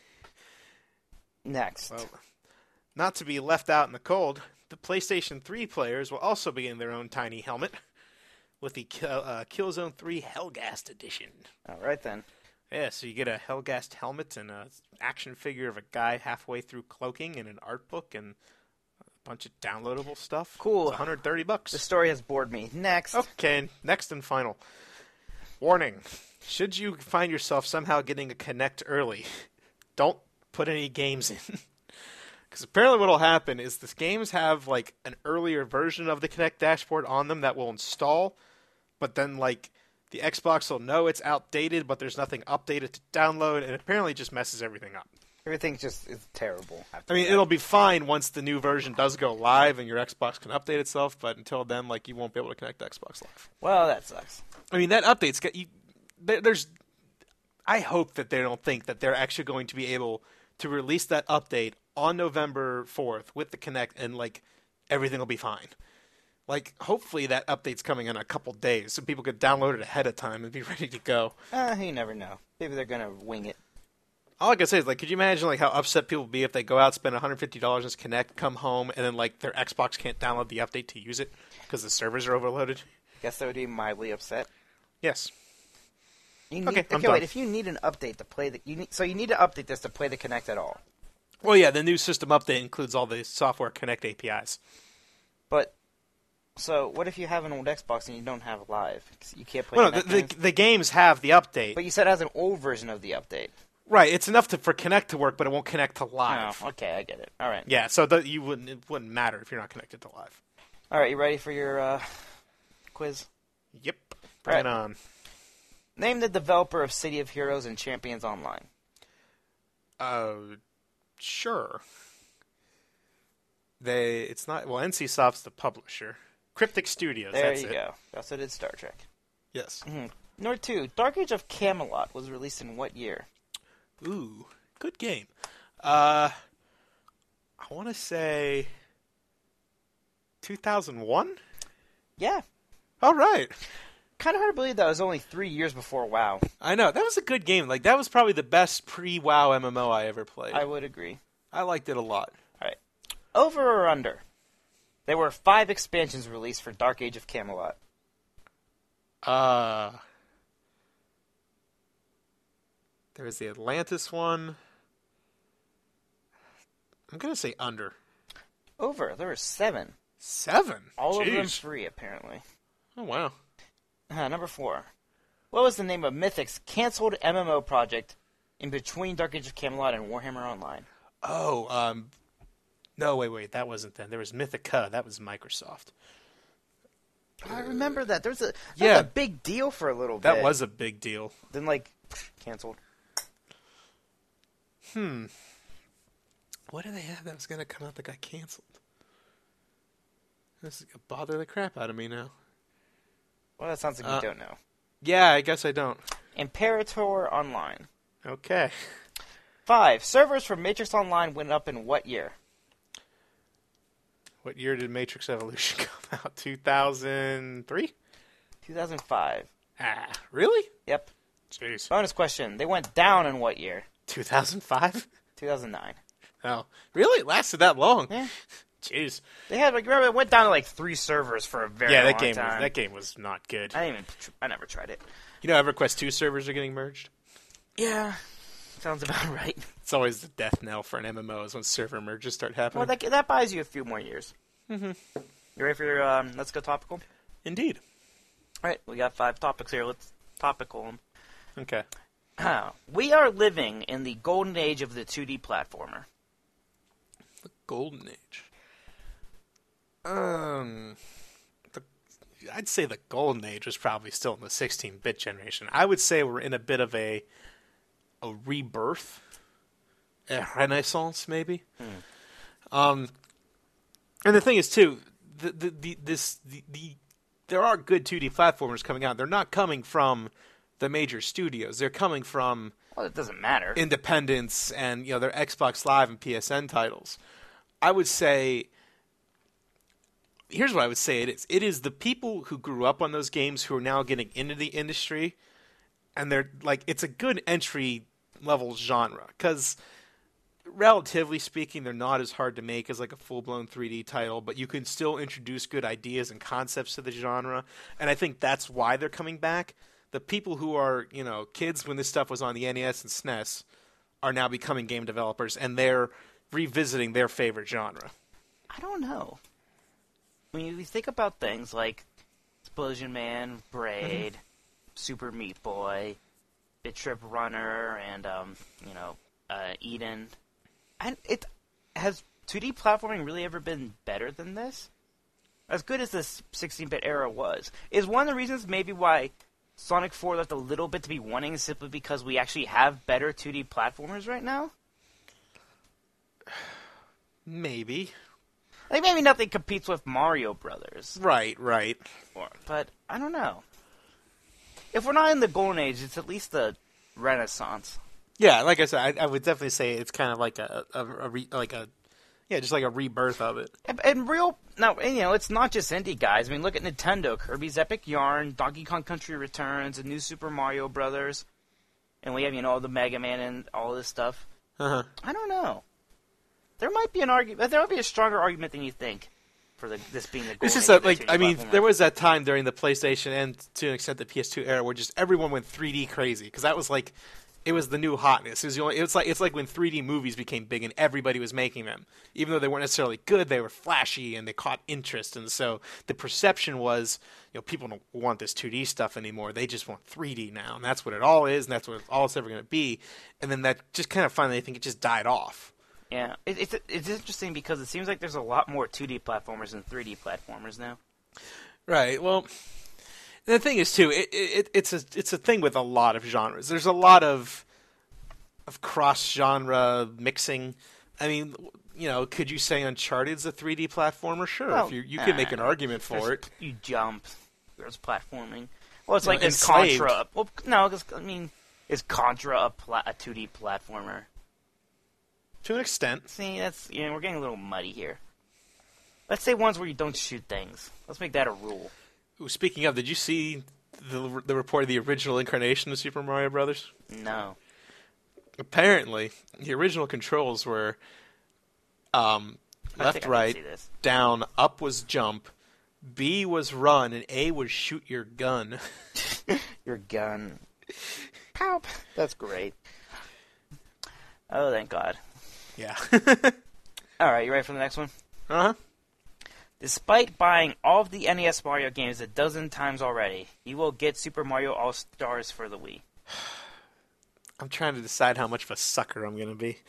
[SPEAKER 1] Next.
[SPEAKER 2] Well, not to be left out in the cold, the PlayStation 3 players will also be in their own tiny helmet with the Killzone 3 Hellgast Edition.
[SPEAKER 1] All right, then.
[SPEAKER 2] Yeah, so you get a Hellgast helmet and an action figure of a guy halfway through cloaking and an art book and a bunch of downloadable stuff.
[SPEAKER 1] Cool.
[SPEAKER 2] It's $130.
[SPEAKER 1] The story has bored me. Next.
[SPEAKER 2] Okay, next and final. Warning. Should you find yourself somehow getting a Kinect early, don't put any games in. Because apparently what will happen is the games have like an earlier version of the Kinect dashboard on them that will install, but then like the Xbox will know it's outdated, but there's nothing updated to download, and it apparently just messes everything up.
[SPEAKER 1] Everything just is terrible.
[SPEAKER 2] I mean, it'll be fine once the new version does go live and your Xbox can update itself, but until then, like, you won't be able to connect to Xbox Live.
[SPEAKER 1] Well, that sucks.
[SPEAKER 2] I mean, that update's got you. There's. I hope that they don't think that they're actually going to be able to release that update on November 4th with the Kinect, and like everything will be fine. Like, hopefully that update's coming in a couple days, so people could download it ahead of time and be ready to go.
[SPEAKER 1] You never know. Maybe they're gonna wing it.
[SPEAKER 2] All I can say is, like, could you imagine like how upset people would be if they go out, spend $150 on Kinect, come home, and then like their Xbox can't download the update to use it because the servers are overloaded?
[SPEAKER 1] Guess they would be mildly upset.
[SPEAKER 2] Yes.
[SPEAKER 1] You need,
[SPEAKER 2] Okay, I'm
[SPEAKER 1] okay,
[SPEAKER 2] done.
[SPEAKER 1] wait. If you need an update to play you need to update this to play the Kinect at all.
[SPEAKER 2] Well, yeah, the new system update includes all the software Connect APIs.
[SPEAKER 1] But so what if you have an old Xbox and you don't have Live? 'Cause you can't play.
[SPEAKER 2] Well, no,
[SPEAKER 1] Kinect games?
[SPEAKER 2] the games have the update.
[SPEAKER 1] But you said it has an old version of the update.
[SPEAKER 2] Right, it's enough for Connect to work, but it won't connect to Live.
[SPEAKER 1] Oh, okay, I get it. All right.
[SPEAKER 2] Yeah, so it wouldn't matter if you're not connected to Live.
[SPEAKER 1] All right, you ready for your quiz?
[SPEAKER 2] Yep. Bring it
[SPEAKER 1] Right.
[SPEAKER 2] on.
[SPEAKER 1] Name the developer of City of Heroes and Champions Online.
[SPEAKER 2] Sure. NCSoft's the publisher. Cryptic Studios,
[SPEAKER 1] There
[SPEAKER 2] that's
[SPEAKER 1] you
[SPEAKER 2] it.
[SPEAKER 1] go. They also did Star Trek.
[SPEAKER 2] Yes.
[SPEAKER 1] Number 2, Dark Age of Camelot was released in what year?
[SPEAKER 2] Ooh, good game. I want to say 2001?
[SPEAKER 1] Yeah.
[SPEAKER 2] All right.
[SPEAKER 1] Kind of hard to believe that was only 3 years before WoW.
[SPEAKER 2] I know. That was a good game. Like, that was probably the best pre-WoW MMO I ever played.
[SPEAKER 1] I would agree.
[SPEAKER 2] I liked it a lot.
[SPEAKER 1] All right. Over or under? There were 5 expansions released for Dark Age of Camelot.
[SPEAKER 2] There was the Atlantis one. I'm going to say under.
[SPEAKER 1] Over. There were 7.
[SPEAKER 2] 7?
[SPEAKER 1] All
[SPEAKER 2] Jeez.
[SPEAKER 1] of them free, apparently.
[SPEAKER 2] Oh, wow.
[SPEAKER 1] Number 4. What was the name of Mythic's canceled MMO project in between Dark Age of Camelot and Warhammer Online?
[SPEAKER 2] Oh, no, wait, that wasn't them. There was Mythica. That was Microsoft.
[SPEAKER 1] I remember that. That was
[SPEAKER 2] Yeah.
[SPEAKER 1] a big deal for a little bit.
[SPEAKER 2] That was a big deal.
[SPEAKER 1] Then, canceled.
[SPEAKER 2] What did they have that was going to come out that got canceled? This is going to bother the crap out of me now.
[SPEAKER 1] Well, that sounds like you don't know.
[SPEAKER 2] Yeah, I guess I don't.
[SPEAKER 1] Imperator Online.
[SPEAKER 2] Okay.
[SPEAKER 1] 5. Servers for Matrix Online went up in what year?
[SPEAKER 2] What year did Matrix Evolution come out? 2003?
[SPEAKER 1] 2005.
[SPEAKER 2] Really?
[SPEAKER 1] Yep.
[SPEAKER 2] Jeez.
[SPEAKER 1] Bonus question. They went down in what year?
[SPEAKER 2] 2005?
[SPEAKER 1] 2009.
[SPEAKER 2] Oh, really? It lasted that long?
[SPEAKER 1] Yeah.
[SPEAKER 2] Jeez.
[SPEAKER 1] They had remember it went down to 3 servers for a very long time.
[SPEAKER 2] That game was not good.
[SPEAKER 1] I never tried it.
[SPEAKER 2] You know, EverQuest 2 servers are getting merged.
[SPEAKER 1] Yeah, sounds about right.
[SPEAKER 2] It's always the death knell for an MMO is when server merges start happening.
[SPEAKER 1] Well, that buys you a few more years. Mm-hmm. You ready for your Let's Go Topical?
[SPEAKER 2] Indeed.
[SPEAKER 1] All right, we got 5 topics here. Let's topical them.
[SPEAKER 2] Okay.
[SPEAKER 1] We are living in the golden age of the 2D platformer.
[SPEAKER 2] The golden age. I'd say the golden age was probably still in the 16-bit generation. I would say we're in a bit of a rebirth, a renaissance, maybe. And the thing is, too, there are good 2D platformers coming out. They're not coming from the major studios. They're coming from
[SPEAKER 1] Well, it doesn't matter.
[SPEAKER 2] independents and their Xbox Live and PSN titles. I would say. Here's what I would say it is. It is the people who grew up on those games who are now getting into the industry, and they're it's a good entry level genre because, relatively speaking, they're not as hard to make as a full-blown 3D title, but you can still introduce good ideas and concepts to the genre, and I think that's why they're coming back. The people who are, kids when this stuff was on the NES and SNES are now becoming game developers, and they're revisiting their favorite genre.
[SPEAKER 1] I don't know. When you think about things like Explosion Man, Braid, Super Meat Boy, Bit Trip Runner, and Eden, and has 2D platforming really ever been better than this? As good as this 16-bit era was, is one of the reasons maybe why Sonic 4 left a little bit to be wanting simply because we actually have better 2D platformers right now?
[SPEAKER 2] Maybe.
[SPEAKER 1] Maybe nothing competes with Mario Brothers.
[SPEAKER 2] Right.
[SPEAKER 1] But I don't know. If we're not in the golden age, it's at least the Renaissance.
[SPEAKER 2] Yeah, like I said, I would definitely say it's kind of like just like a rebirth of it.
[SPEAKER 1] And it's not just indie guys. I mean, look at Nintendo, Kirby's Epic Yarn, Donkey Kong Country Returns, and New Super Mario Brothers, and we have the Mega Man and all this stuff.
[SPEAKER 2] Uh-huh.
[SPEAKER 1] I don't know. There might be an argument. There might be a stronger argument than you think for this being the golden
[SPEAKER 2] It's just
[SPEAKER 1] age of
[SPEAKER 2] that,
[SPEAKER 1] the 2D platformer.
[SPEAKER 2] there was that time during the PlayStation and to an extent the PS2 era where just everyone went 3D crazy because that was it was the new hotness. It's like when 3D movies became big and everybody was making them, even though they weren't necessarily good. They were flashy and they caught interest, and so the perception was, people don't want this 2D stuff anymore. They just want 3D now, and that's what it all is, and that's what all it's ever going to be. And then that just kind of finally, I think it just died off.
[SPEAKER 1] Yeah, it's interesting because it seems like there's a lot more 2D platformers than 3D platformers now.
[SPEAKER 2] Right. Well, the thing is too, it's a thing with a lot of genres. There's a lot of cross-genre mixing. I mean, could you say Uncharted's a 3D platformer? Sure,
[SPEAKER 1] well,
[SPEAKER 2] if you could make an argument for it.
[SPEAKER 1] You jump. There's platforming. Well, it's like is
[SPEAKER 2] Enslaved.
[SPEAKER 1] Contra. Well, no, because is Contra a 2D platformer?
[SPEAKER 2] To an extent.
[SPEAKER 1] See, we're getting a little muddy here. Let's say ones where you don't shoot things. Let's make that a rule.
[SPEAKER 2] Ooh, speaking of, did you see the report of the original incarnation of Super Mario Brothers? left, right, down, up was jump, B was run, and A was shoot your gun.
[SPEAKER 1] Your gun. Pow. That's great. Oh, thank God.
[SPEAKER 2] Yeah.
[SPEAKER 1] All right, you ready for the next one?
[SPEAKER 2] Uh-huh.
[SPEAKER 1] Despite buying all of the NES Mario games a dozen times already, you will get Super Mario All-Stars for the Wii.
[SPEAKER 2] I'm trying to decide how much of a sucker I'm going to be.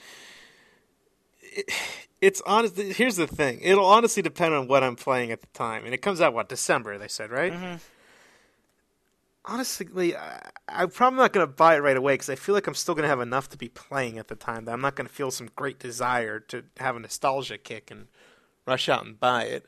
[SPEAKER 2] It's honest. Here's the thing. It'll honestly depend on what I'm playing at the time. And it comes out, December, they said, right?
[SPEAKER 1] Mm-hmm.
[SPEAKER 2] Honestly, I'm probably not going to buy it right away because I feel like I'm still going to have enough to be playing at the time that I'm not going to feel some great desire to have a nostalgia kick and rush out and buy it.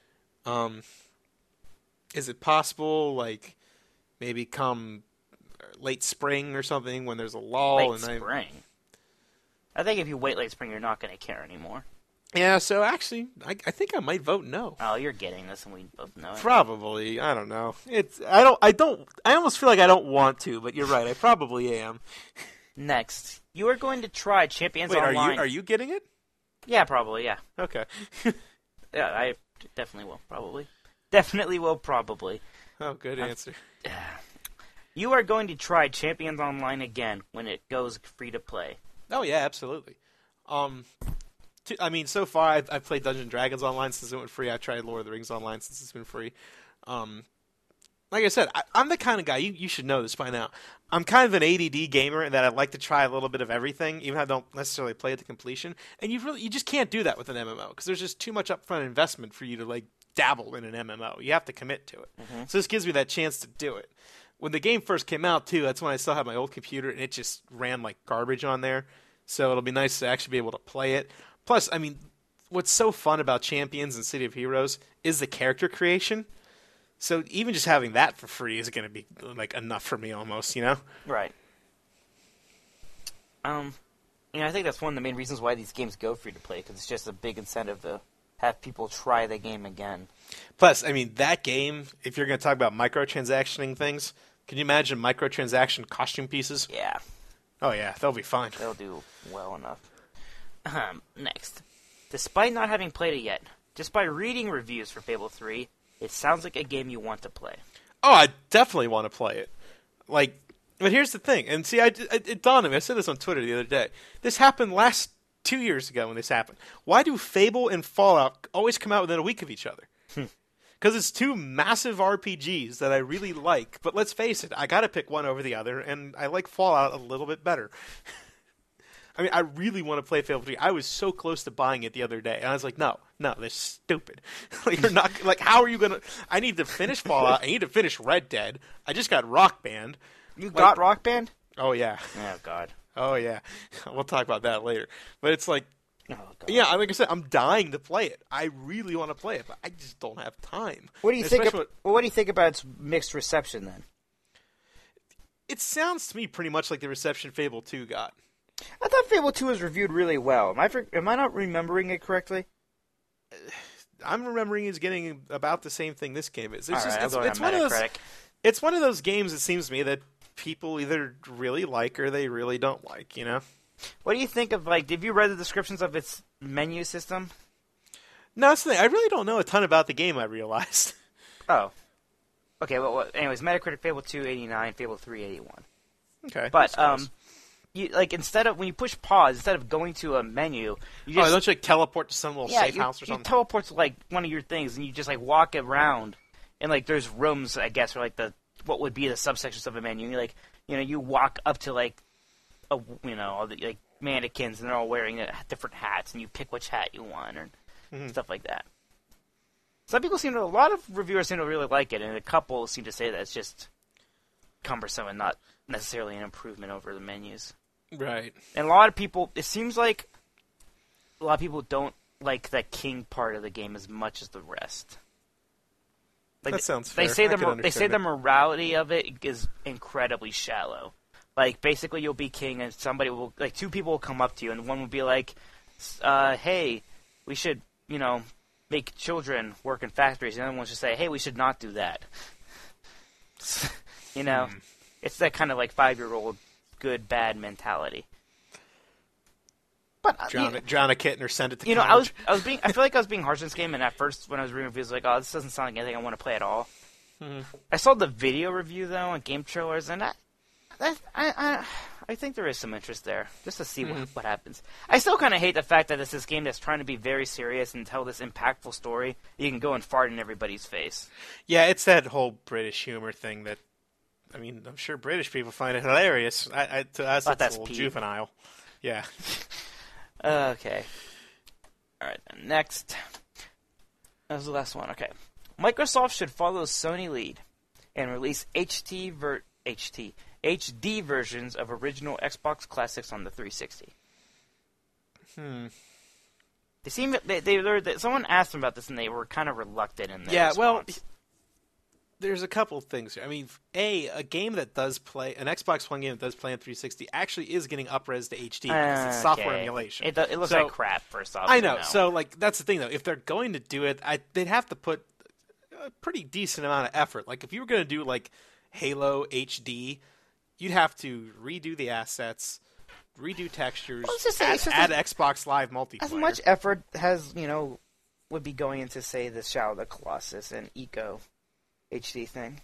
[SPEAKER 2] Is it possible, like, maybe come late spring or something when there's a lull?
[SPEAKER 1] Late spring? I think if you wait late spring, you're not going to care anymore.
[SPEAKER 2] Yeah, so actually, I think I might vote no.
[SPEAKER 1] Oh, you're getting this, and we both know it.
[SPEAKER 2] Probably. I don't know. I almost feel like I don't want to, but you're right. I probably am.
[SPEAKER 1] Next, you are going to try Champions
[SPEAKER 2] Wait,
[SPEAKER 1] Online.
[SPEAKER 2] are you getting it?
[SPEAKER 1] Yeah, probably, yeah.
[SPEAKER 2] Okay.
[SPEAKER 1] Yeah, I definitely will, probably. Definitely will, probably.
[SPEAKER 2] Oh, good answer.
[SPEAKER 1] You are going to try Champions Online again when it goes free to play.
[SPEAKER 2] Oh, yeah, absolutely. So far, I've played Dungeons & Dragons online since it went free. I've tried Lord of the Rings online since it's been free. Like I said, I'm the kind of guy, you should know this by now. I'm kind of an ADD gamer in that I like to try a little bit of everything, even if I don't necessarily play it to completion. And you just can't do that with an MMO, because there's just too much upfront investment for you to, like, dabble in an MMO. You have to commit to it. Mm-hmm. So this gives me that chance to do it. When the game first came out, too, that's when I still had my old computer, and it just ran like garbage on there. So it'll be nice to actually be able to play it. Plus, what's so fun about Champions and City of Heroes is the character creation. So even just having that for free is going to be like enough for me almost, you know?
[SPEAKER 1] Right. I think that's one of the main reasons why these games go free to play, because it's just a big incentive to have people try the game again.
[SPEAKER 2] Plus, that game, if you're going to talk about microtransactioning things, can you imagine microtransaction costume pieces?
[SPEAKER 1] Yeah.
[SPEAKER 2] Oh, yeah, they'll be fine.
[SPEAKER 1] They'll do well enough. Next. Despite not having played it yet, just by reading reviews for Fable 3, it sounds like a game you want to play.
[SPEAKER 2] Oh, I definitely want to play it. But here's the thing, and see, it dawned on me. I said this on Twitter the other day. This happened 2 years ago when this happened. Why do Fable and Fallout always come out within a week of each other? Because it's two massive RPGs that I really like. But let's face it, I got to pick one over the other, and I like Fallout a little bit better. I really want to play Fable 3. I was so close to buying it the other day, and I was like, no, that's stupid. You're not how are you gonna? I need to finish Fallout. I need to finish Red Dead. I just got Rock Band.
[SPEAKER 1] You got Rock Band?
[SPEAKER 2] Oh yeah.
[SPEAKER 1] Oh God.
[SPEAKER 2] Oh yeah. We'll talk about that later. But it's like,
[SPEAKER 1] oh, God.
[SPEAKER 2] yeah, like I said, I'm dying to play it. I really want to play it, but I just don't have time.
[SPEAKER 1] What do you think? What do you think about its mixed reception then?
[SPEAKER 2] It sounds to me pretty much like the reception Fable 2 got.
[SPEAKER 1] I thought Fable 2 was reviewed really well. Am I not remembering it correctly?
[SPEAKER 2] I'm remembering it's getting about the same thing this game is.
[SPEAKER 1] It's
[SPEAKER 2] one of those games, it seems to me, that people either really like or they really don't like, you know?
[SPEAKER 1] What do you think of, have you read the descriptions of its menu system?
[SPEAKER 2] No, that's the thing. I really don't know a ton about the game, I realized.
[SPEAKER 1] Oh. Okay, well, anyways, Metacritic Fable 2, 89, Fable 3, 81.
[SPEAKER 2] Okay.
[SPEAKER 1] But, instead of, when you push pause, instead of going to a menu, you just...
[SPEAKER 2] Oh, don't you, teleport to some little safe house or something?
[SPEAKER 1] You teleport to, one of your things, and you just, walk around, and, there's rooms, I guess, or, what would be the subsections of a menu. You walk up to, all the, mannequins, and they're all wearing different hats, and you pick which hat you want, or stuff like that. A lot of reviewers seem to really like it, and a couple seem to say that it's just cumbersome and not necessarily an improvement over the menus.
[SPEAKER 2] Right.
[SPEAKER 1] And a lot of people, it seems like a lot of people don't like the king part of the game as much as the rest.
[SPEAKER 2] That sounds fair.
[SPEAKER 1] They say the morality of it is incredibly shallow. Basically, you'll be king, and somebody will, two people will come up to you, and one will be like, hey, we should, make children work in factories, and the other one will just say, hey, we should not do that. It's that kind of 5-year-old good, bad mentality. But
[SPEAKER 2] drown a kitten or send it to
[SPEAKER 1] you know,
[SPEAKER 2] college.
[SPEAKER 1] I feel like I was being harsh on this game, and at first when I was reading reviews, like, oh, this doesn't sound like anything I want to play at all.
[SPEAKER 2] Mm-hmm.
[SPEAKER 1] I saw the video review though and game trailers, and I think there is some interest there, just to see what happens. I still kind of hate the fact that it's this game that's trying to be very serious and tell this impactful story. You can go and fart in everybody's face.
[SPEAKER 2] Yeah, it's that whole British humor thing that, I mean, I'm sure British people find it hilarious. To us, it's a little juvenile. Yeah.
[SPEAKER 1] Okay. All right, next. That was the last one. Okay. Microsoft should follow Sony lead and release HD versions of original Xbox classics on the 360. They seem someone asked them about this and they were kind of reluctant in their response.
[SPEAKER 2] Well, there's a couple of things here. I mean, a game that does play, an Xbox One game that does play on 360 actually is getting up-res to HD because it's software emulation.
[SPEAKER 1] It looks like crap for software.
[SPEAKER 2] I know. So, like, that's the thing, though. If they're going to do it, they'd have to put a pretty decent amount of effort. Like, if you were going to do, like, Halo HD, you'd have to redo the assets, redo textures, add Xbox Live multiplayer.
[SPEAKER 1] As much effort would be going into, say, the Shadow of the Colossus and Eco HD thing.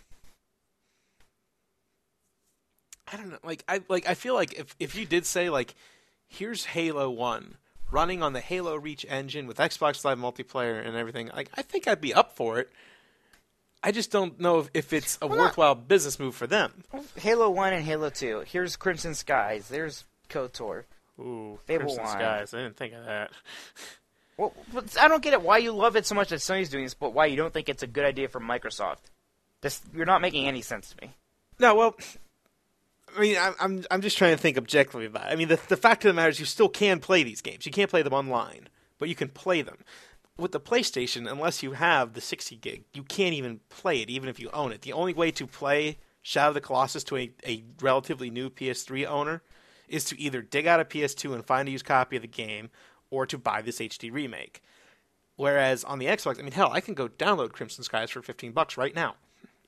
[SPEAKER 2] I don't know. I feel like if you did say, like, here's Halo 1 running on the Halo Reach engine with Xbox Live multiplayer and everything, like, I think I'd be up for it. I just don't know if it's a worthwhile business move for them.
[SPEAKER 1] Halo 1 and Halo 2. Here's Crimson Skies. There's KOTOR.
[SPEAKER 2] Ooh,
[SPEAKER 1] Fable
[SPEAKER 2] Crimson
[SPEAKER 1] 1.
[SPEAKER 2] Skies. I didn't think of that.
[SPEAKER 1] Well, I don't get it why you love it so much that Sony's doing this, but why you don't think it's a good idea for Microsoft. You're not making any sense to me.
[SPEAKER 2] No, well, I mean, I'm just trying to think objectively about it. I mean, the fact of the matter is you still can play these games. You can't play them online, but you can play them. With the PlayStation, unless you have the 60 gig, you can't even play it, even if you own it. The only way to play Shadow of the Colossus to a relatively new PS3 owner is to either dig out a PS2 and find a used copy of the game, or to buy this HD remake. Whereas on the Xbox, I mean, hell, I can go download Crimson Skies for $15 right now.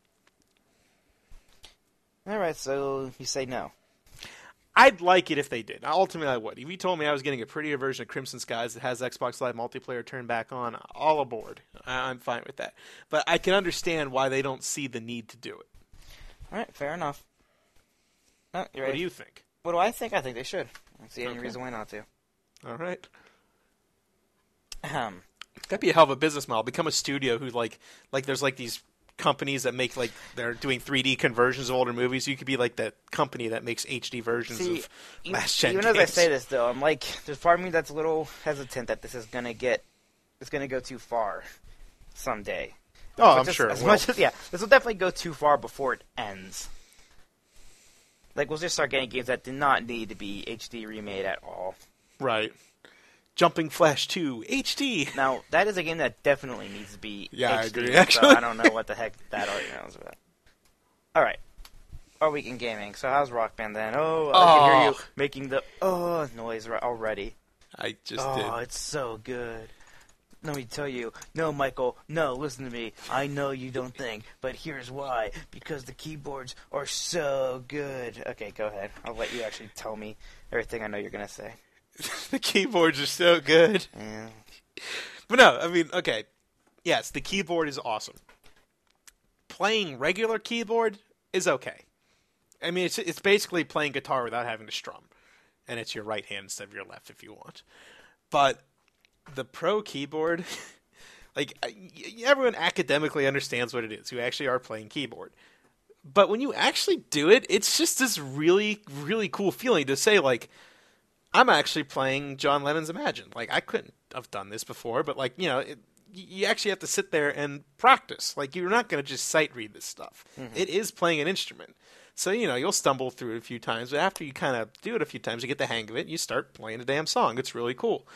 [SPEAKER 1] All right, so you say no.
[SPEAKER 2] I'd like it if they did. Ultimately, I would. If you told me I was getting a prettier version of Crimson Skies that has Xbox Live multiplayer turned back on, all aboard. I'm fine with that. But I can understand why they don't see the need to do it.
[SPEAKER 1] All right, fair enough. Oh,
[SPEAKER 2] what do you think?
[SPEAKER 1] What do I think? I think they should. I don't see any reason why not to.
[SPEAKER 2] All right. That'd be a hell of a business model. Become a studio who like there's like these companies that make like they're doing 3D conversions of older movies. You could be like that company that makes HD versions of last gen games.
[SPEAKER 1] Even as I say this, though, I'm like, there's part of me that's a little hesitant that this is gonna go too far someday.
[SPEAKER 2] Oh, I'm sure it will.
[SPEAKER 1] This will definitely go too far before it ends. Like, we'll just start getting games that do not need to be HD remade at all.
[SPEAKER 2] Right. Jumping Flash 2 HD.
[SPEAKER 1] Now, that is a game that definitely needs to be HD.
[SPEAKER 2] I agree, actually.
[SPEAKER 1] So I don't know what the heck that argument was about. All right. Our week in gaming. So how's Rock Band then? Oh, I can hear you making the noise already.
[SPEAKER 2] I just did.
[SPEAKER 1] Oh, it's so good. Let me tell you. No, Michael. No, listen to me. I know you don't think, but here's why. Because the keyboards are so good. Okay, go ahead. I'll let you actually tell me everything I know you're going to say.
[SPEAKER 2] The keyboards are so good.
[SPEAKER 1] Yeah.
[SPEAKER 2] But no, I mean, okay. Yes, the keyboard is awesome. Playing regular keyboard is okay. I mean, it's basically playing guitar without having to strum. And it's your right hand instead of your left if you want. But the Pro keyboard, like, everyone academically understands what it is who actually are playing keyboard. But when you actually do it, it's just this really, really cool feeling to say, like, I'm actually playing John Lennon's Imagine. Like, I couldn't have done this before, but, like, you know, you actually have to sit there and practice. Like, you're not going to just sight read this stuff. Mm-hmm. It is playing an instrument. So, you know, you'll stumble through it a few times, but after you kind of do it a few times, you get the hang of it, you start playing a damn song. It's really cool.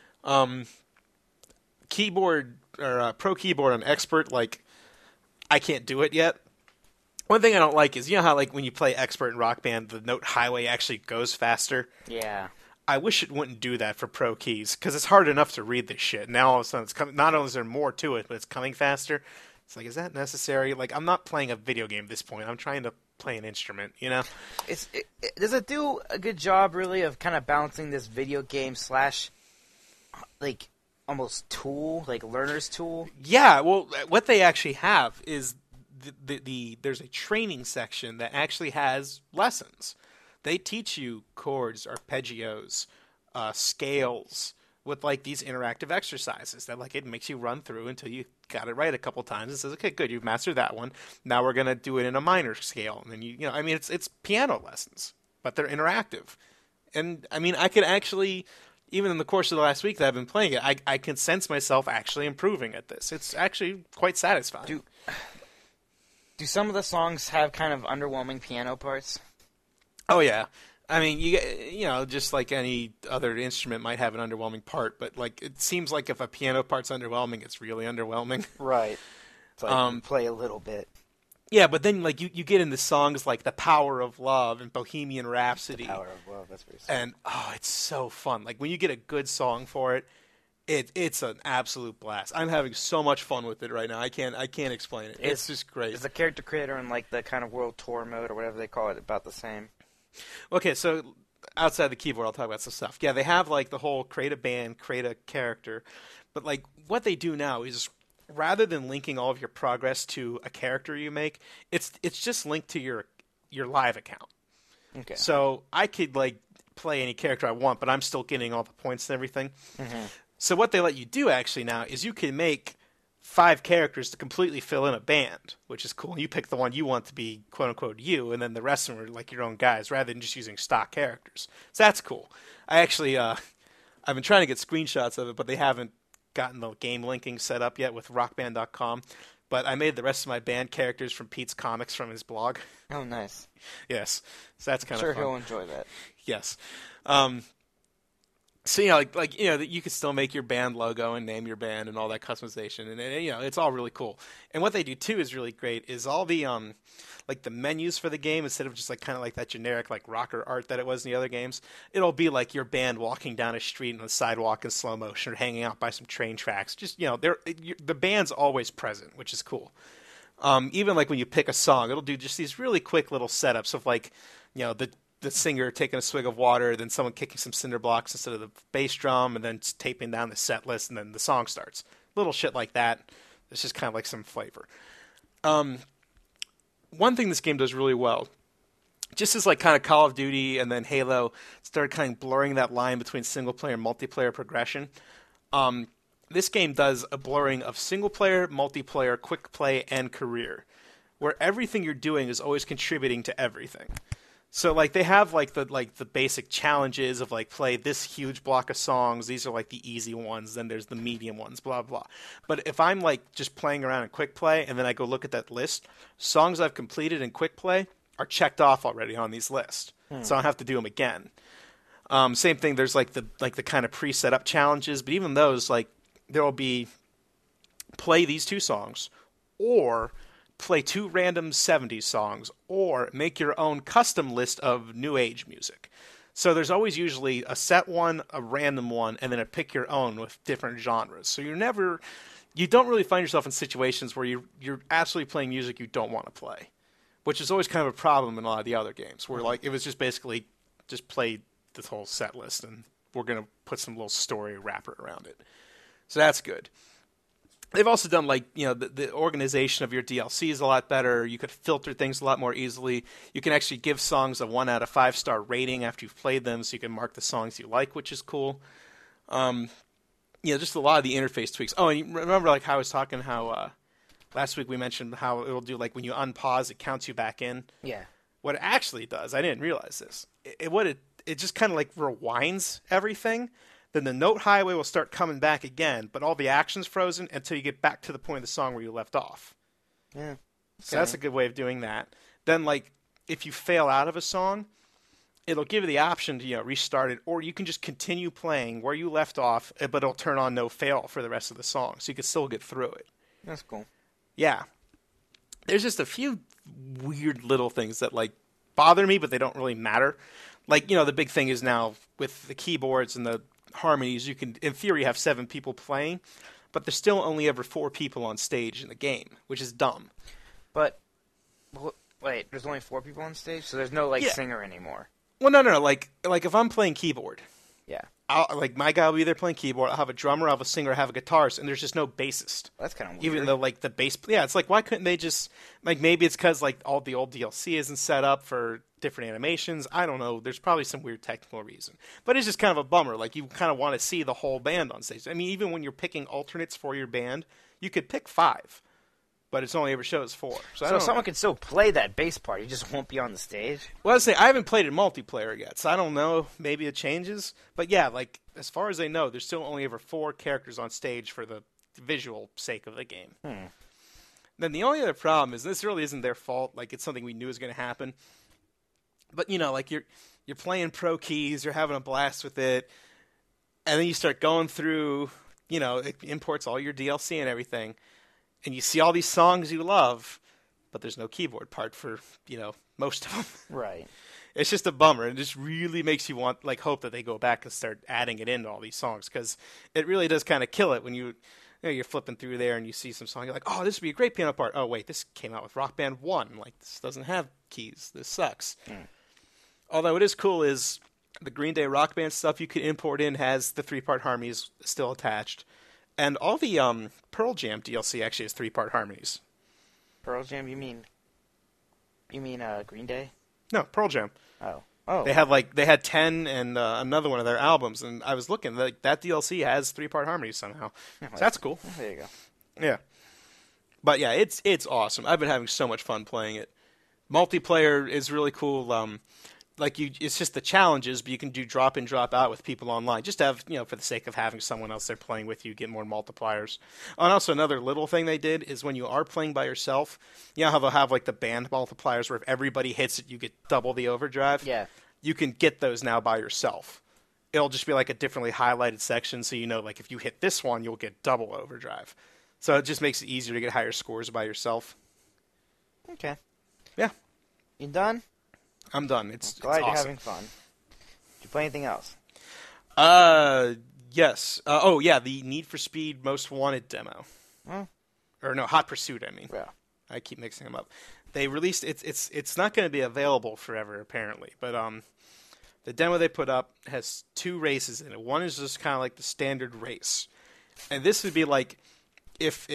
[SPEAKER 2] Keyboard, or Pro Keyboard on Expert, like, I can't do it yet. One thing I don't like is, you know how, like, when you play Expert in Rock Band, the note highway actually goes faster?
[SPEAKER 1] Yeah.
[SPEAKER 2] I wish it wouldn't do that for Pro Keys, because it's hard enough to read this shit. Now all of a sudden, it's coming. Not only is there more to it, but it's coming faster. It's like, is that necessary? Like, I'm not playing a video game at this point. I'm trying to play an instrument, you know?
[SPEAKER 1] Does it do a good job, really, of kind of balancing this video game slash, like, almost tool, like learner's tool?
[SPEAKER 2] Yeah, well, what they actually have is there's a training section that actually has lessons. They teach you chords, arpeggios, scales, with like these interactive exercises that like it makes you run through until you got it right a couple times. It says, okay, good, you've mastered that one. Now we're gonna do it in a minor scale, and then you know, I mean, it's piano lessons, but they're interactive. And I mean, I could actually, even in the course of the last week that I've been playing it, I can sense myself actually improving at this. It's actually quite satisfying.
[SPEAKER 1] Do some of the songs have kind of underwhelming piano parts?
[SPEAKER 2] Oh yeah. I mean, you know, just like any other instrument might have an underwhelming part, but like it seems like if a piano part's underwhelming, it's really underwhelming.
[SPEAKER 1] Right. It's like you play a little bit.
[SPEAKER 2] Yeah, but then like you get into songs like "The Power of Love" and "Bohemian Rhapsody."
[SPEAKER 1] The Power of Love, that's pretty sad.
[SPEAKER 2] And it's so fun. Like when you get a good song for it, it's an absolute blast. I'm having so much fun with it right now. I can't explain it. It's just great.
[SPEAKER 1] Is the character creator and like the kind of world tour mode or whatever they call it about the same?
[SPEAKER 2] Okay, so outside the keyboard, I'll talk about some stuff. Yeah, they have like the whole create a band, create a character, but like what they do now is rather than linking all of your progress to a character you make, it's just linked to your live account.
[SPEAKER 1] Okay.
[SPEAKER 2] So I could like play any character I want, but I'm still getting all the points and everything.
[SPEAKER 1] Mm-hmm.
[SPEAKER 2] So what they let you do actually now is you can make 5 characters to completely fill in a band, which is cool. You pick the one you want to be quote unquote you, and then the rest of them are like your own guys rather than just using stock characters. So that's cool. I actually I've been trying to get screenshots of it, but they haven't gotten the game linking set up yet with rockband.com. But I made the rest of my band characters from Pete's comics from his blog.
[SPEAKER 1] Oh, nice.
[SPEAKER 2] Yes. So that's kind of fun.
[SPEAKER 1] Sure, he'll enjoy that.
[SPEAKER 2] Yes. So, you know, like you know, you could still make your band logo and name your band and all that customization, and you know, it's all really cool. And what they do too is really great. Is all the like the menus for the game, instead of just like kind of like that generic like rocker art that it was in the other games, it'll be like your band walking down a street on the sidewalk in slow motion or hanging out by some train tracks. Just you know, the band's always present, which is cool. Even like when you pick a song, it'll do just these really quick little setups of like, you know, the singer taking a swig of water, then someone kicking some cinder blocks instead of the bass drum, and then taping down the set list, and then the song starts. Little shit like that. It's just kind of like some flavor. One thing this game does really well, just as like kind of Call of Duty and then Halo started kind of blurring that line between single player and multiplayer progression, this game does a blurring of single player, multiplayer, quick play, and career, where everything you're doing is always contributing to everything. So like they have like the basic challenges of like play this huge block of songs. These are like the easy ones. Then there's the medium ones. Blah blah. But if I'm like just playing around in quick play and then I go look at that list, songs I've completed in quick play are checked off already on these lists, so I don't have to do them again. Same thing. There's like the kind of pre-set up challenges, but even those like there will be play these 2 songs or play 2 random 70s songs, or make your own custom list of new age music. So there's always usually a set one, a random one, and then a pick your own with different genres. So you don't really find yourself in situations where you're absolutely playing music you don't want to play, which is always kind of a problem in a lot of the other games, where like it was just basically just play this whole set list and we're going to put some little story wrapper around it. So that's good. They've also done, like, you know, the organization of your DLC is a lot better. You could filter things a lot more easily. You can actually give songs a 1 out of 5 star rating after you've played them, so you can mark the songs you like, which is cool. You know, just a lot of the interface tweaks. Oh, and you remember, like, how I was talking how last week we mentioned how it'll do, like, when you unpause, it counts you back in?
[SPEAKER 1] Yeah.
[SPEAKER 2] What it actually does, I didn't realize this, it just kind of, like, rewinds everything. Then the note highway will start coming back again, but all the action's frozen until you get back to the point of the song where you left off.
[SPEAKER 1] Yeah. Okay.
[SPEAKER 2] So that's a good way of doing that. Then, like, if you fail out of a song, it'll give you the option to, you know, restart it, or you can just continue playing where you left off, but it'll turn on no fail for the rest of the song, so you can still get through it.
[SPEAKER 1] That's cool.
[SPEAKER 2] Yeah. There's just a few weird little things that, like, bother me, but they don't really matter. Like, you know, the big thing is now with the keyboards and the harmonies, you can, in theory, have 7 people playing, but there's still only ever 4 people on stage in the game, which is dumb.
[SPEAKER 1] But Wait, there's only 4 people on stage, so there's no
[SPEAKER 2] Yeah.
[SPEAKER 1] singer anymore.
[SPEAKER 2] Well, no. Like if I'm playing keyboard,
[SPEAKER 1] Yeah,
[SPEAKER 2] my guy will be there playing keyboard. I'll have a drummer, I'll have a singer, I'll have a guitarist, and there's just no bassist.
[SPEAKER 1] that's kind of weird.
[SPEAKER 2] Even though the bass, yeah, it's like why couldn't they just maybe it's because all the old DLC isn't set up for different animations. I don't know. There's probably some weird technical reason, but it's just kind of a bummer. Like you kind of want to see the whole band on stage. I mean, even when you're picking alternates for your band, you could pick 5, but it's only ever shows 4.
[SPEAKER 1] So someone can still play that bass part. He just won't be on the stage.
[SPEAKER 2] Well, I haven't played it multiplayer yet, so I don't know. Maybe it changes, but yeah, as far as I know, there's still only ever 4 characters on stage for the visual sake of the game. Then the only other problem is this really isn't their fault. Like it's something we knew was going to happen. But you're playing pro keys, you're having a blast with it, and then you start going through, it imports all your DLC and everything, and you see all these songs you love, but there's no keyboard part for most of them.
[SPEAKER 1] Right.
[SPEAKER 2] It's just a bummer. It just really makes you want hope that they go back and start adding it into all these songs because it really does kind of kill it when you're flipping through there and you see some song. You're like, oh, this would be a great piano part. Oh, wait, this came out with Rock Band 1. This doesn't have keys. This sucks. Although what is cool is the Green Day Rock Band stuff you can import in has the 3-part harmonies still attached. And all the Pearl Jam DLC actually has 3-part harmonies.
[SPEAKER 1] Pearl Jam, you mean Green Day?
[SPEAKER 2] No, Pearl Jam.
[SPEAKER 1] Oh.
[SPEAKER 2] They had 10 and another one of their albums, and I was looking, that DLC has 3-part harmonies somehow. So that's cool.
[SPEAKER 1] There you go.
[SPEAKER 2] Yeah. But yeah, it's awesome. I've been having so much fun playing it. Multiplayer is really cool. It's just the challenges, but you can do drop in, drop out with people online. Just to have, for the sake of having someone else there playing with you, get more multipliers. Oh, and also another little thing they did is when you are playing by yourself, how they'll have the band multipliers where if everybody hits it, you get double the overdrive.
[SPEAKER 1] Yeah.
[SPEAKER 2] You can get those now by yourself. It'll just be a differently highlighted section, so if you hit this one, you'll get double overdrive. So it just makes it easier to get higher scores by yourself.
[SPEAKER 1] Okay.
[SPEAKER 2] Yeah.
[SPEAKER 1] You done?
[SPEAKER 2] I'm done. It's
[SPEAKER 1] Glad you're
[SPEAKER 2] awesome.
[SPEAKER 1] having fun. Did you play anything else?
[SPEAKER 2] Yes. The Need for Speed Most Wanted demo.
[SPEAKER 1] Oh.
[SPEAKER 2] Or no, Hot Pursuit, I mean.
[SPEAKER 1] Yeah.
[SPEAKER 2] I keep mixing them up. They released it's not going to be available forever apparently, but the demo they put up has 2 races in it. One is just kind of the standard race. And this would be if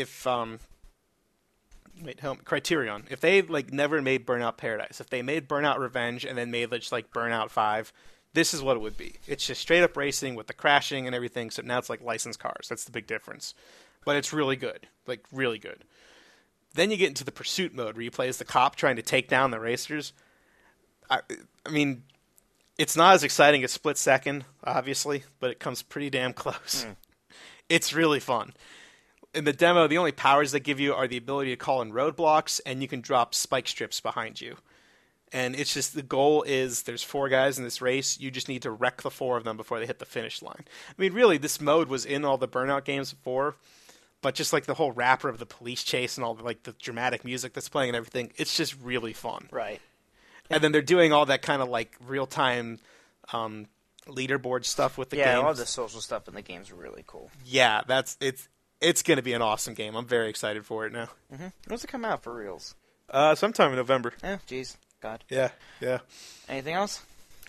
[SPEAKER 2] Criterion, if they never made Burnout Paradise, if they made Burnout Revenge and then made Burnout 5, this is what it would be. It's just straight up racing with the crashing and everything, so now it's licensed cars. That's the big difference. But it's really good. Really good. Then you get into the pursuit mode where you play as the cop trying to take down the racers. I mean, it's not as exciting as Split Second, obviously, but it comes pretty damn close. It's really fun. In the demo, the only powers they give you are the ability to call in roadblocks, and you can drop spike strips behind you. And it's just the goal is there's 4 guys in this race. You just need to wreck the 4 of them before they hit the finish line. I mean, really, this mode was in all the Burnout games before, but just the whole wrapper of the police chase and all the dramatic music that's playing and everything, it's just really fun.
[SPEAKER 1] Right.
[SPEAKER 2] And then they're doing all that kind of real-time leaderboard stuff with the game.
[SPEAKER 1] Yeah, all the social stuff in the game's really cool.
[SPEAKER 2] Yeah, it's going to be an awesome game. I'm very excited for it now.
[SPEAKER 1] Mm-hmm. When's it come out for reals?
[SPEAKER 2] Sometime in November.
[SPEAKER 1] Oh, jeez. God.
[SPEAKER 2] Yeah.
[SPEAKER 1] Anything else?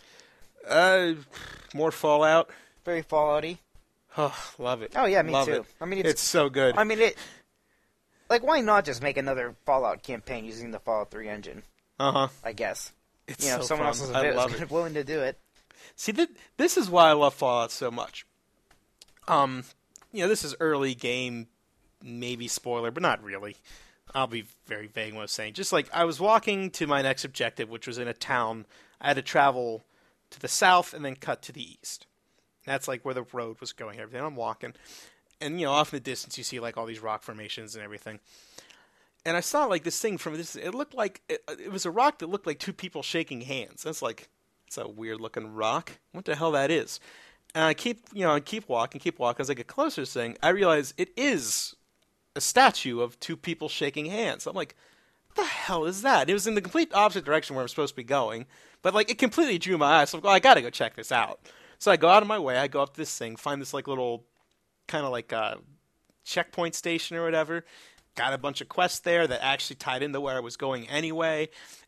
[SPEAKER 2] More Fallout.
[SPEAKER 1] Very Fallout-y.
[SPEAKER 2] Oh, love it.
[SPEAKER 1] Oh, yeah, me
[SPEAKER 2] love
[SPEAKER 1] too.
[SPEAKER 2] It.
[SPEAKER 1] I mean,
[SPEAKER 2] it's so good.
[SPEAKER 1] I mean, why not just make another Fallout campaign using the Fallout 3 engine?
[SPEAKER 2] Uh-huh.
[SPEAKER 1] I guess.
[SPEAKER 2] It's so
[SPEAKER 1] someone
[SPEAKER 2] fun.
[SPEAKER 1] else is willing to do it.
[SPEAKER 2] See, this is why I love Fallout so much. This is early game, maybe spoiler, but not really. I'll be very vague when I'm saying. Just I was walking to my next objective, which was in a town. I had to travel to the south and then cut to the east. That's where the road was going and everything. I'm walking. And, off in the distance, you see all these rock formations and everything. And I saw this thing from this. It looked like it was a rock that looked like 2 people shaking hands. That's it's a weird looking rock. What the hell that is? And I keep walking. As I get closer to this thing, I realize it is a statue of 2 people shaking hands. I'm like, what the hell is that? It was in the complete opposite direction where I'm supposed to be going, but it completely drew my eye. So I'm like, I gotta go check this out. So I go out of my way. I go up to this thing, find this little kind of checkpoint station or whatever. Got a bunch of quests there that actually tied into where I was going anyway.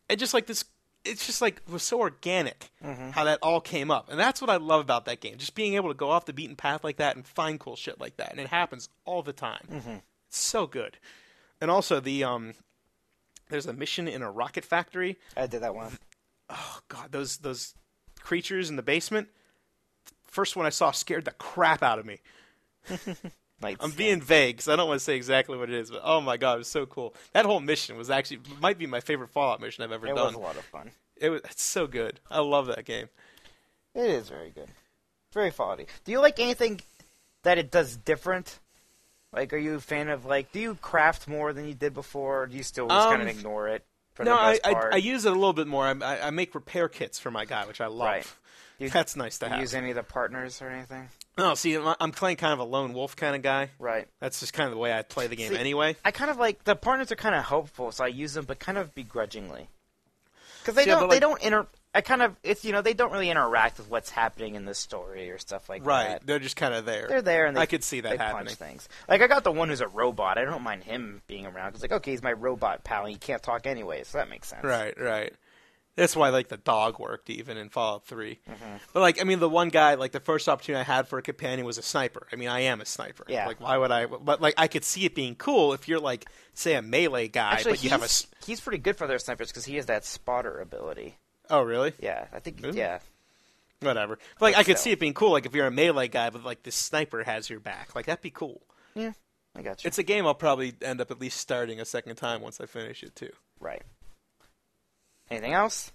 [SPEAKER 2] and just like this, it's just like it was so organic how that all came up, and that's what I love about that game. Just being able to go off the beaten path like that and find cool shit like that, and it happens all the time. It's so good. And also there's a mission in a rocket factory.
[SPEAKER 1] I did that one.
[SPEAKER 2] Oh god, those creatures in the basement. First one I saw scared the crap out of me. I'm being vague because I don't want to say exactly what it is, but oh my god, it was so cool. That whole mission was actually might be my favorite Fallout mission I've ever done.
[SPEAKER 1] It was a lot of fun.
[SPEAKER 2] It's so good. I love that game.
[SPEAKER 1] It is very good. Very Fallouty. Do you like anything that it does different? Like, are you a fan of, like, do you craft more than you did before, or do you still just kind of ignore it for the most part?
[SPEAKER 2] I use it a little bit more. I make repair kits for my guy, which I love.
[SPEAKER 1] Right.
[SPEAKER 2] That's nice to
[SPEAKER 1] Do
[SPEAKER 2] have.
[SPEAKER 1] you use any of the partners or anything?
[SPEAKER 2] No, see, I'm playing kind of a lone wolf kind of guy.
[SPEAKER 1] Right.
[SPEAKER 2] That's just kind of the way I play the game
[SPEAKER 1] See,
[SPEAKER 2] anyway.
[SPEAKER 1] I kind of like, the partners are kind of helpful, so I use them, but kind of begrudgingly. Because they don't they don't really interact with what's happening in the story or stuff like that.
[SPEAKER 2] Right, they're just kind of there.
[SPEAKER 1] They're there, and
[SPEAKER 2] I could see that
[SPEAKER 1] they
[SPEAKER 2] happening.
[SPEAKER 1] punch things. Like, I got the one who's a robot. I don't mind him being around. Because, like, okay, he's my robot pal, and he can't talk anyway, so that makes sense.
[SPEAKER 2] Right. That's why, like, the dog worked even in Fallout 3. But, like, I mean, the one guy, like, the first opportunity I had for a companion was a sniper. I mean, I am a sniper.
[SPEAKER 1] Yeah.
[SPEAKER 2] Like, why would I? But, like, I could see it being cool if you're, like, say, a melee guy,
[SPEAKER 1] Actually,
[SPEAKER 2] but you have a.
[SPEAKER 1] He's pretty good for their snipers because he has that spotter ability.
[SPEAKER 2] Oh, really?
[SPEAKER 1] Yeah, I think,
[SPEAKER 2] Ooh.
[SPEAKER 1] yeah.
[SPEAKER 2] Whatever. But, like, I could
[SPEAKER 1] still.
[SPEAKER 2] see it being cool, like, if you're a melee guy, but, like, this sniper has your back. Like, that'd be cool.
[SPEAKER 1] Yeah, I got you.
[SPEAKER 2] It's a game I'll probably end up at least starting a second time once I finish it, too.
[SPEAKER 1] Right. Anything else?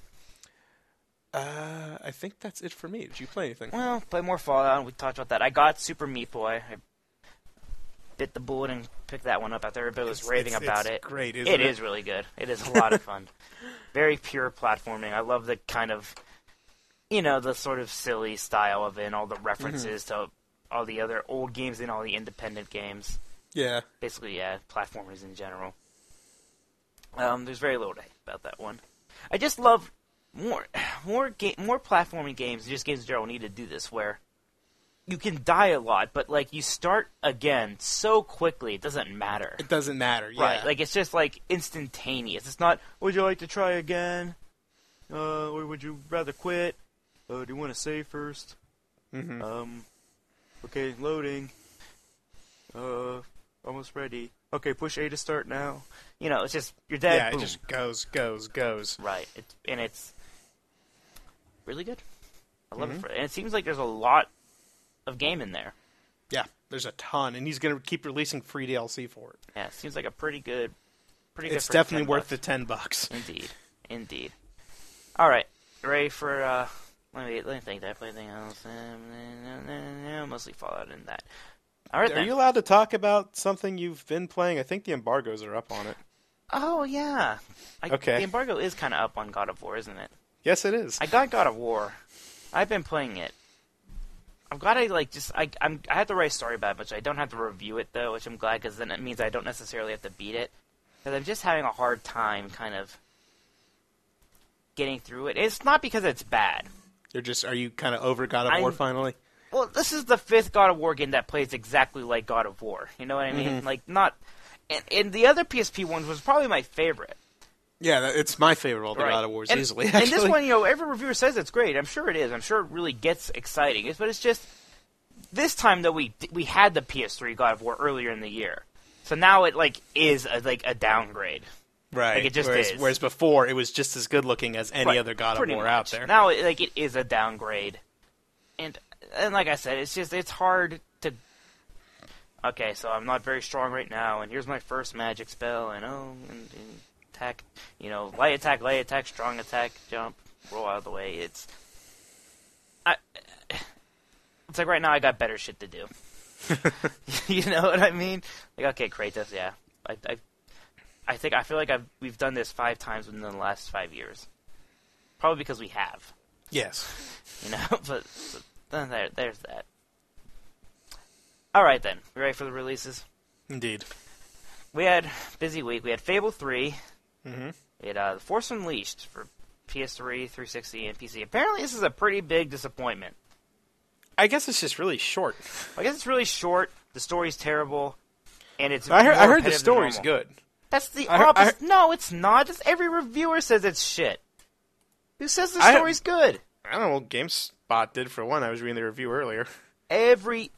[SPEAKER 2] I think that's it for me. Did you play anything?
[SPEAKER 1] Well, play more Fallout. We talked about that. I got Super Meat Boy. I bit the bullet and picked that one up after everybody was raving about it.
[SPEAKER 2] Great, isn't
[SPEAKER 1] It is really good. It is a lot of fun. Very pure platforming. I love the kind of, the sort of silly style of it and all the references to all the other old games and all the independent games.
[SPEAKER 2] Yeah.
[SPEAKER 1] Basically, yeah, platformers in general. There's very little to hate about that one. I just love more platforming games, just games in general need to do this, where you can die a lot, but, like, you start again so quickly, it doesn't matter.
[SPEAKER 2] It doesn't matter, yeah.
[SPEAKER 1] Right, like, it's just, like, instantaneous. It's not, would you like to try again? Or would you rather quit? Do you want to save first? Okay, loading. Almost ready. Okay, push A to start now. It's just, you're dead,
[SPEAKER 2] Yeah,
[SPEAKER 1] boom.
[SPEAKER 2] it just goes.
[SPEAKER 1] Right, it's really good. I love it. And it seems like there's a lot of game in there.
[SPEAKER 2] Yeah, there's a ton, and he's going to keep releasing free DLC for it.
[SPEAKER 1] Yeah, it seems like a pretty good.
[SPEAKER 2] It's
[SPEAKER 1] for
[SPEAKER 2] definitely
[SPEAKER 1] $10.
[SPEAKER 2] worth the $10.
[SPEAKER 1] Indeed. All right, ready for? Let me think. Did I play anything else? Mostly Fallout in that. All right.
[SPEAKER 2] Are you allowed to talk about something you've been playing? I think the embargoes are up on it.
[SPEAKER 1] Oh yeah.
[SPEAKER 2] Okay.
[SPEAKER 1] The embargo is kind of up on God of War, isn't it?
[SPEAKER 2] Yes, it is.
[SPEAKER 1] I got God of War. I've been playing it. I've got to I have to write a story about it, but I don't have to review it though, which I'm glad because then it means I don't necessarily have to beat it. Because I'm just having a hard time kind of getting through it. It's not because it's bad.
[SPEAKER 2] Are you kind of over God of War finally?
[SPEAKER 1] Well, this is the 5th God of War game that plays exactly like God of War. You know what I mean? Like, not... And the other PSP ones was probably my favorite.
[SPEAKER 2] Yeah, it's my favorite of all the God of Wars, easily, actually.
[SPEAKER 1] And this one, every reviewer says it's great. I'm sure it is. I'm sure it really gets exciting. But it's just... This time, though, we had the PS3 God of War earlier in the year. So now it, is a downgrade.
[SPEAKER 2] Right.
[SPEAKER 1] Like, it just is.
[SPEAKER 2] Whereas before, it was just as good looking as any other God of War out there.
[SPEAKER 1] Now, it is a downgrade. And like I said, it's hard to... Okay, so I'm not very strong right now, and here's my first magic spell, and attack, light attack, strong attack, jump, roll out of the way. It's like right now I got better shit to do. You know what I mean? Like, okay, Kratos, yeah. I feel like we've done this 5 times within the last 5 years. Probably because we have.
[SPEAKER 2] Yes.
[SPEAKER 1] But there's that. All right, then. We ready for the releases?
[SPEAKER 2] Indeed.
[SPEAKER 1] We had a busy week. We had Fable 3.
[SPEAKER 2] Mm-hmm.
[SPEAKER 1] We had The Force Unleashed for PS3, 360, and PC. Apparently, this is a pretty big disappointment.
[SPEAKER 2] I guess it's just really short.
[SPEAKER 1] I guess it's really short. The story's terrible, and it's.
[SPEAKER 2] I heard the story's good.
[SPEAKER 1] That's the opposite. No, it's not. Just every reviewer says it's shit. Who says the story's good?
[SPEAKER 2] I don't know what GameSpot did for one. I was reading the review earlier.
[SPEAKER 1] Everything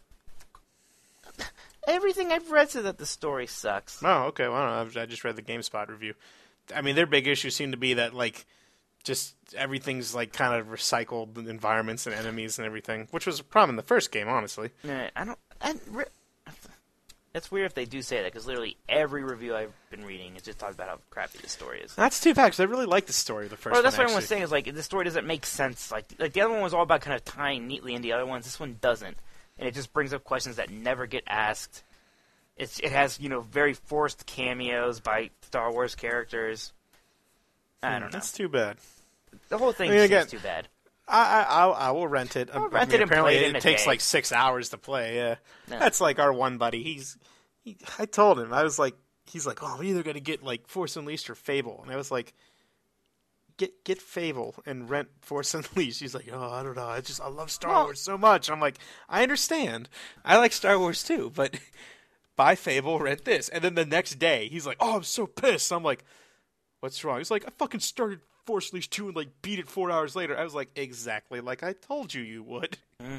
[SPEAKER 1] I've read says that the story sucks.
[SPEAKER 2] Oh, okay. Well, I don't know. I just read the GameSpot review. I mean, their big issues seem to be that, like, just everything's, like, kind of recycled environments and enemies and everything, which was a problem in the first game, honestly.
[SPEAKER 1] It's weird if they do say that, because literally every review I've been reading is just talking about how crappy the story is.
[SPEAKER 2] That's too bad, because I really like the story of the first one.
[SPEAKER 1] That's what everyone's saying, is, like, the story doesn't make sense. Like the other one was all about kind of tying neatly into the other ones. This one doesn't. And it just brings up questions that never get asked. It has, very forced cameos by Star Wars characters. I don't know.
[SPEAKER 2] That's too bad.
[SPEAKER 1] The whole thing is too bad.
[SPEAKER 2] I will rent it.
[SPEAKER 1] I'll rent it and play it in a
[SPEAKER 2] takes
[SPEAKER 1] day.
[SPEAKER 2] like 6 hours to play. Yeah,
[SPEAKER 1] No.
[SPEAKER 2] That's like our one buddy. I told him, I was like, he's like, oh, I'm either gonna get like Force Unleashed or Fable, and I was like, get Fable and rent Force Unleashed. He's like, oh, I don't know. I love Star Wars so much. I'm like, I understand. I like Star Wars too, but buy Fable, rent this, and then the next day he's like, oh, I'm so pissed. I'm like, what's wrong? He's like, I fucking started Force Unleashed 2 and like beat it 4 hours later. I was like, exactly like I told you would.
[SPEAKER 1] Mm.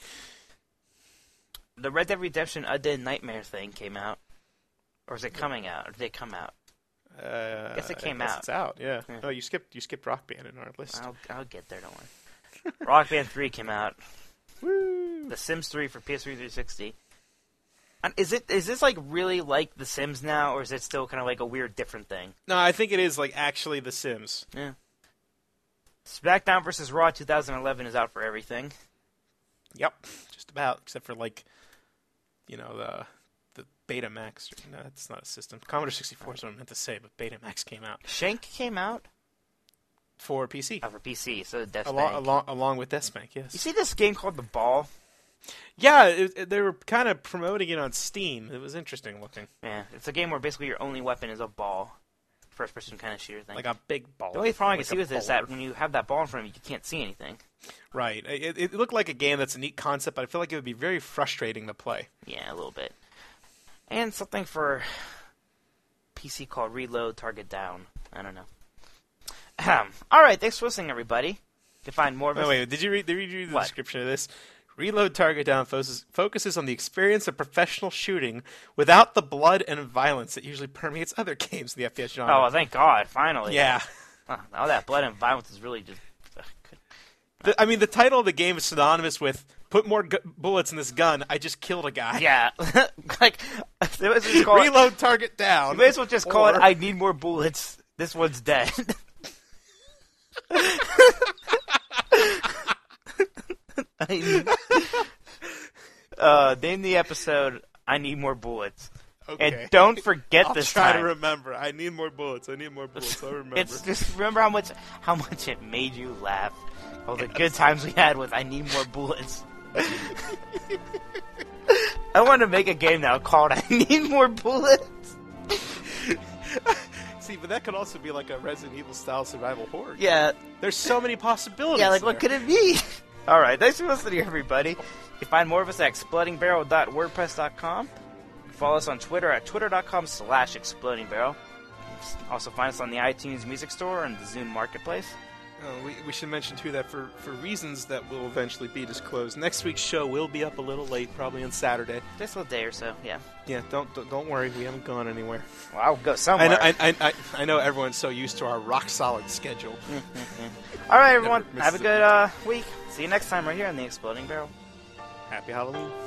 [SPEAKER 1] The Red Dead Redemption Undead Nightmare thing came out. Or is it coming out? Or did it come out? I guess it came out.
[SPEAKER 2] It's out, yeah. No, you skipped Rock Band in our list.
[SPEAKER 1] I'll get there, don't worry. Rock Band 3 came out.
[SPEAKER 2] Woo!
[SPEAKER 1] The Sims 3 for PS3 360. And is this like really like The Sims now, or is it still kind of like a weird different thing?
[SPEAKER 2] No, I think it is like actually The Sims.
[SPEAKER 1] Yeah. SmackDown vs. Raw 2011 is out for everything.
[SPEAKER 2] Yep, just about, except for like, the Betamax. No, that's not a system. Commodore 64 is what I meant to say, but Betamax came out.
[SPEAKER 1] Shank came out
[SPEAKER 2] for PC.
[SPEAKER 1] Oh, for PC, so Deathspank.
[SPEAKER 2] Along with Deathspank, yes.
[SPEAKER 1] You see this game called The Ball?
[SPEAKER 2] Yeah, they were kind of promoting it on Steam. It was interesting looking.
[SPEAKER 1] Yeah, it's a game where basically your only weapon is a ball. First-person kind of shooter thing.
[SPEAKER 2] Like a big ball.
[SPEAKER 1] The only problem I can
[SPEAKER 2] like
[SPEAKER 1] see with it is that when you have that ball in front of you, you can't see anything.
[SPEAKER 2] Right. It looked like a game that's a neat concept, but I feel like it would be very frustrating to play.
[SPEAKER 1] Yeah, a little bit. And something for PC called Reload Target Down. I don't know. All right, thanks for listening, everybody. You can find more of us.
[SPEAKER 2] Wait, did you read the description of this? Reload Target Down focuses on the experience of professional shooting without the blood and violence that usually permeates other games in the FPS genre.
[SPEAKER 1] Oh, well, thank God, finally.
[SPEAKER 2] Yeah.
[SPEAKER 1] All that blood and violence is really just...
[SPEAKER 2] the title of the game is synonymous with, put more bullets in this gun, I just killed a guy.
[SPEAKER 1] Yeah. Like, they was just call
[SPEAKER 2] Reload Target Down.
[SPEAKER 1] You may as well just call it, I need more bullets, this one's dead. Name the episode I Need More Bullets.
[SPEAKER 2] Okay.
[SPEAKER 1] And don't forget
[SPEAKER 2] I'll
[SPEAKER 1] this
[SPEAKER 2] try
[SPEAKER 1] time.
[SPEAKER 2] to remember. I need more bullets. I'll remember.
[SPEAKER 1] It's just remember how much it made you laugh. All the good times we had with I Need More Bullets. I want to make a game now called I Need More Bullets.
[SPEAKER 2] See, but that could also be like a Resident Evil style survival horror.
[SPEAKER 1] Yeah.
[SPEAKER 2] There's so many possibilities.
[SPEAKER 1] Yeah, like what could it be? Alright, thanks for listening, everybody. You can find more of us at explodingbarrel.wordpress.com. Follow us on Twitter at twitter.com/explodingbarrel. Also find us on the iTunes Music Store and the Zune Marketplace.
[SPEAKER 2] We should mention, too, that for reasons that will eventually be disclosed, next week's show will be up a little late, probably on Saturday.
[SPEAKER 1] Just a day or so, yeah.
[SPEAKER 2] Yeah, don't worry, we haven't gone anywhere.
[SPEAKER 1] Well, I'll go somewhere.
[SPEAKER 2] I know everyone's so used to our rock-solid schedule.
[SPEAKER 1] All right, everyone, have a good week. See you next time right here on The Exploding Barrel.
[SPEAKER 2] Happy Halloween.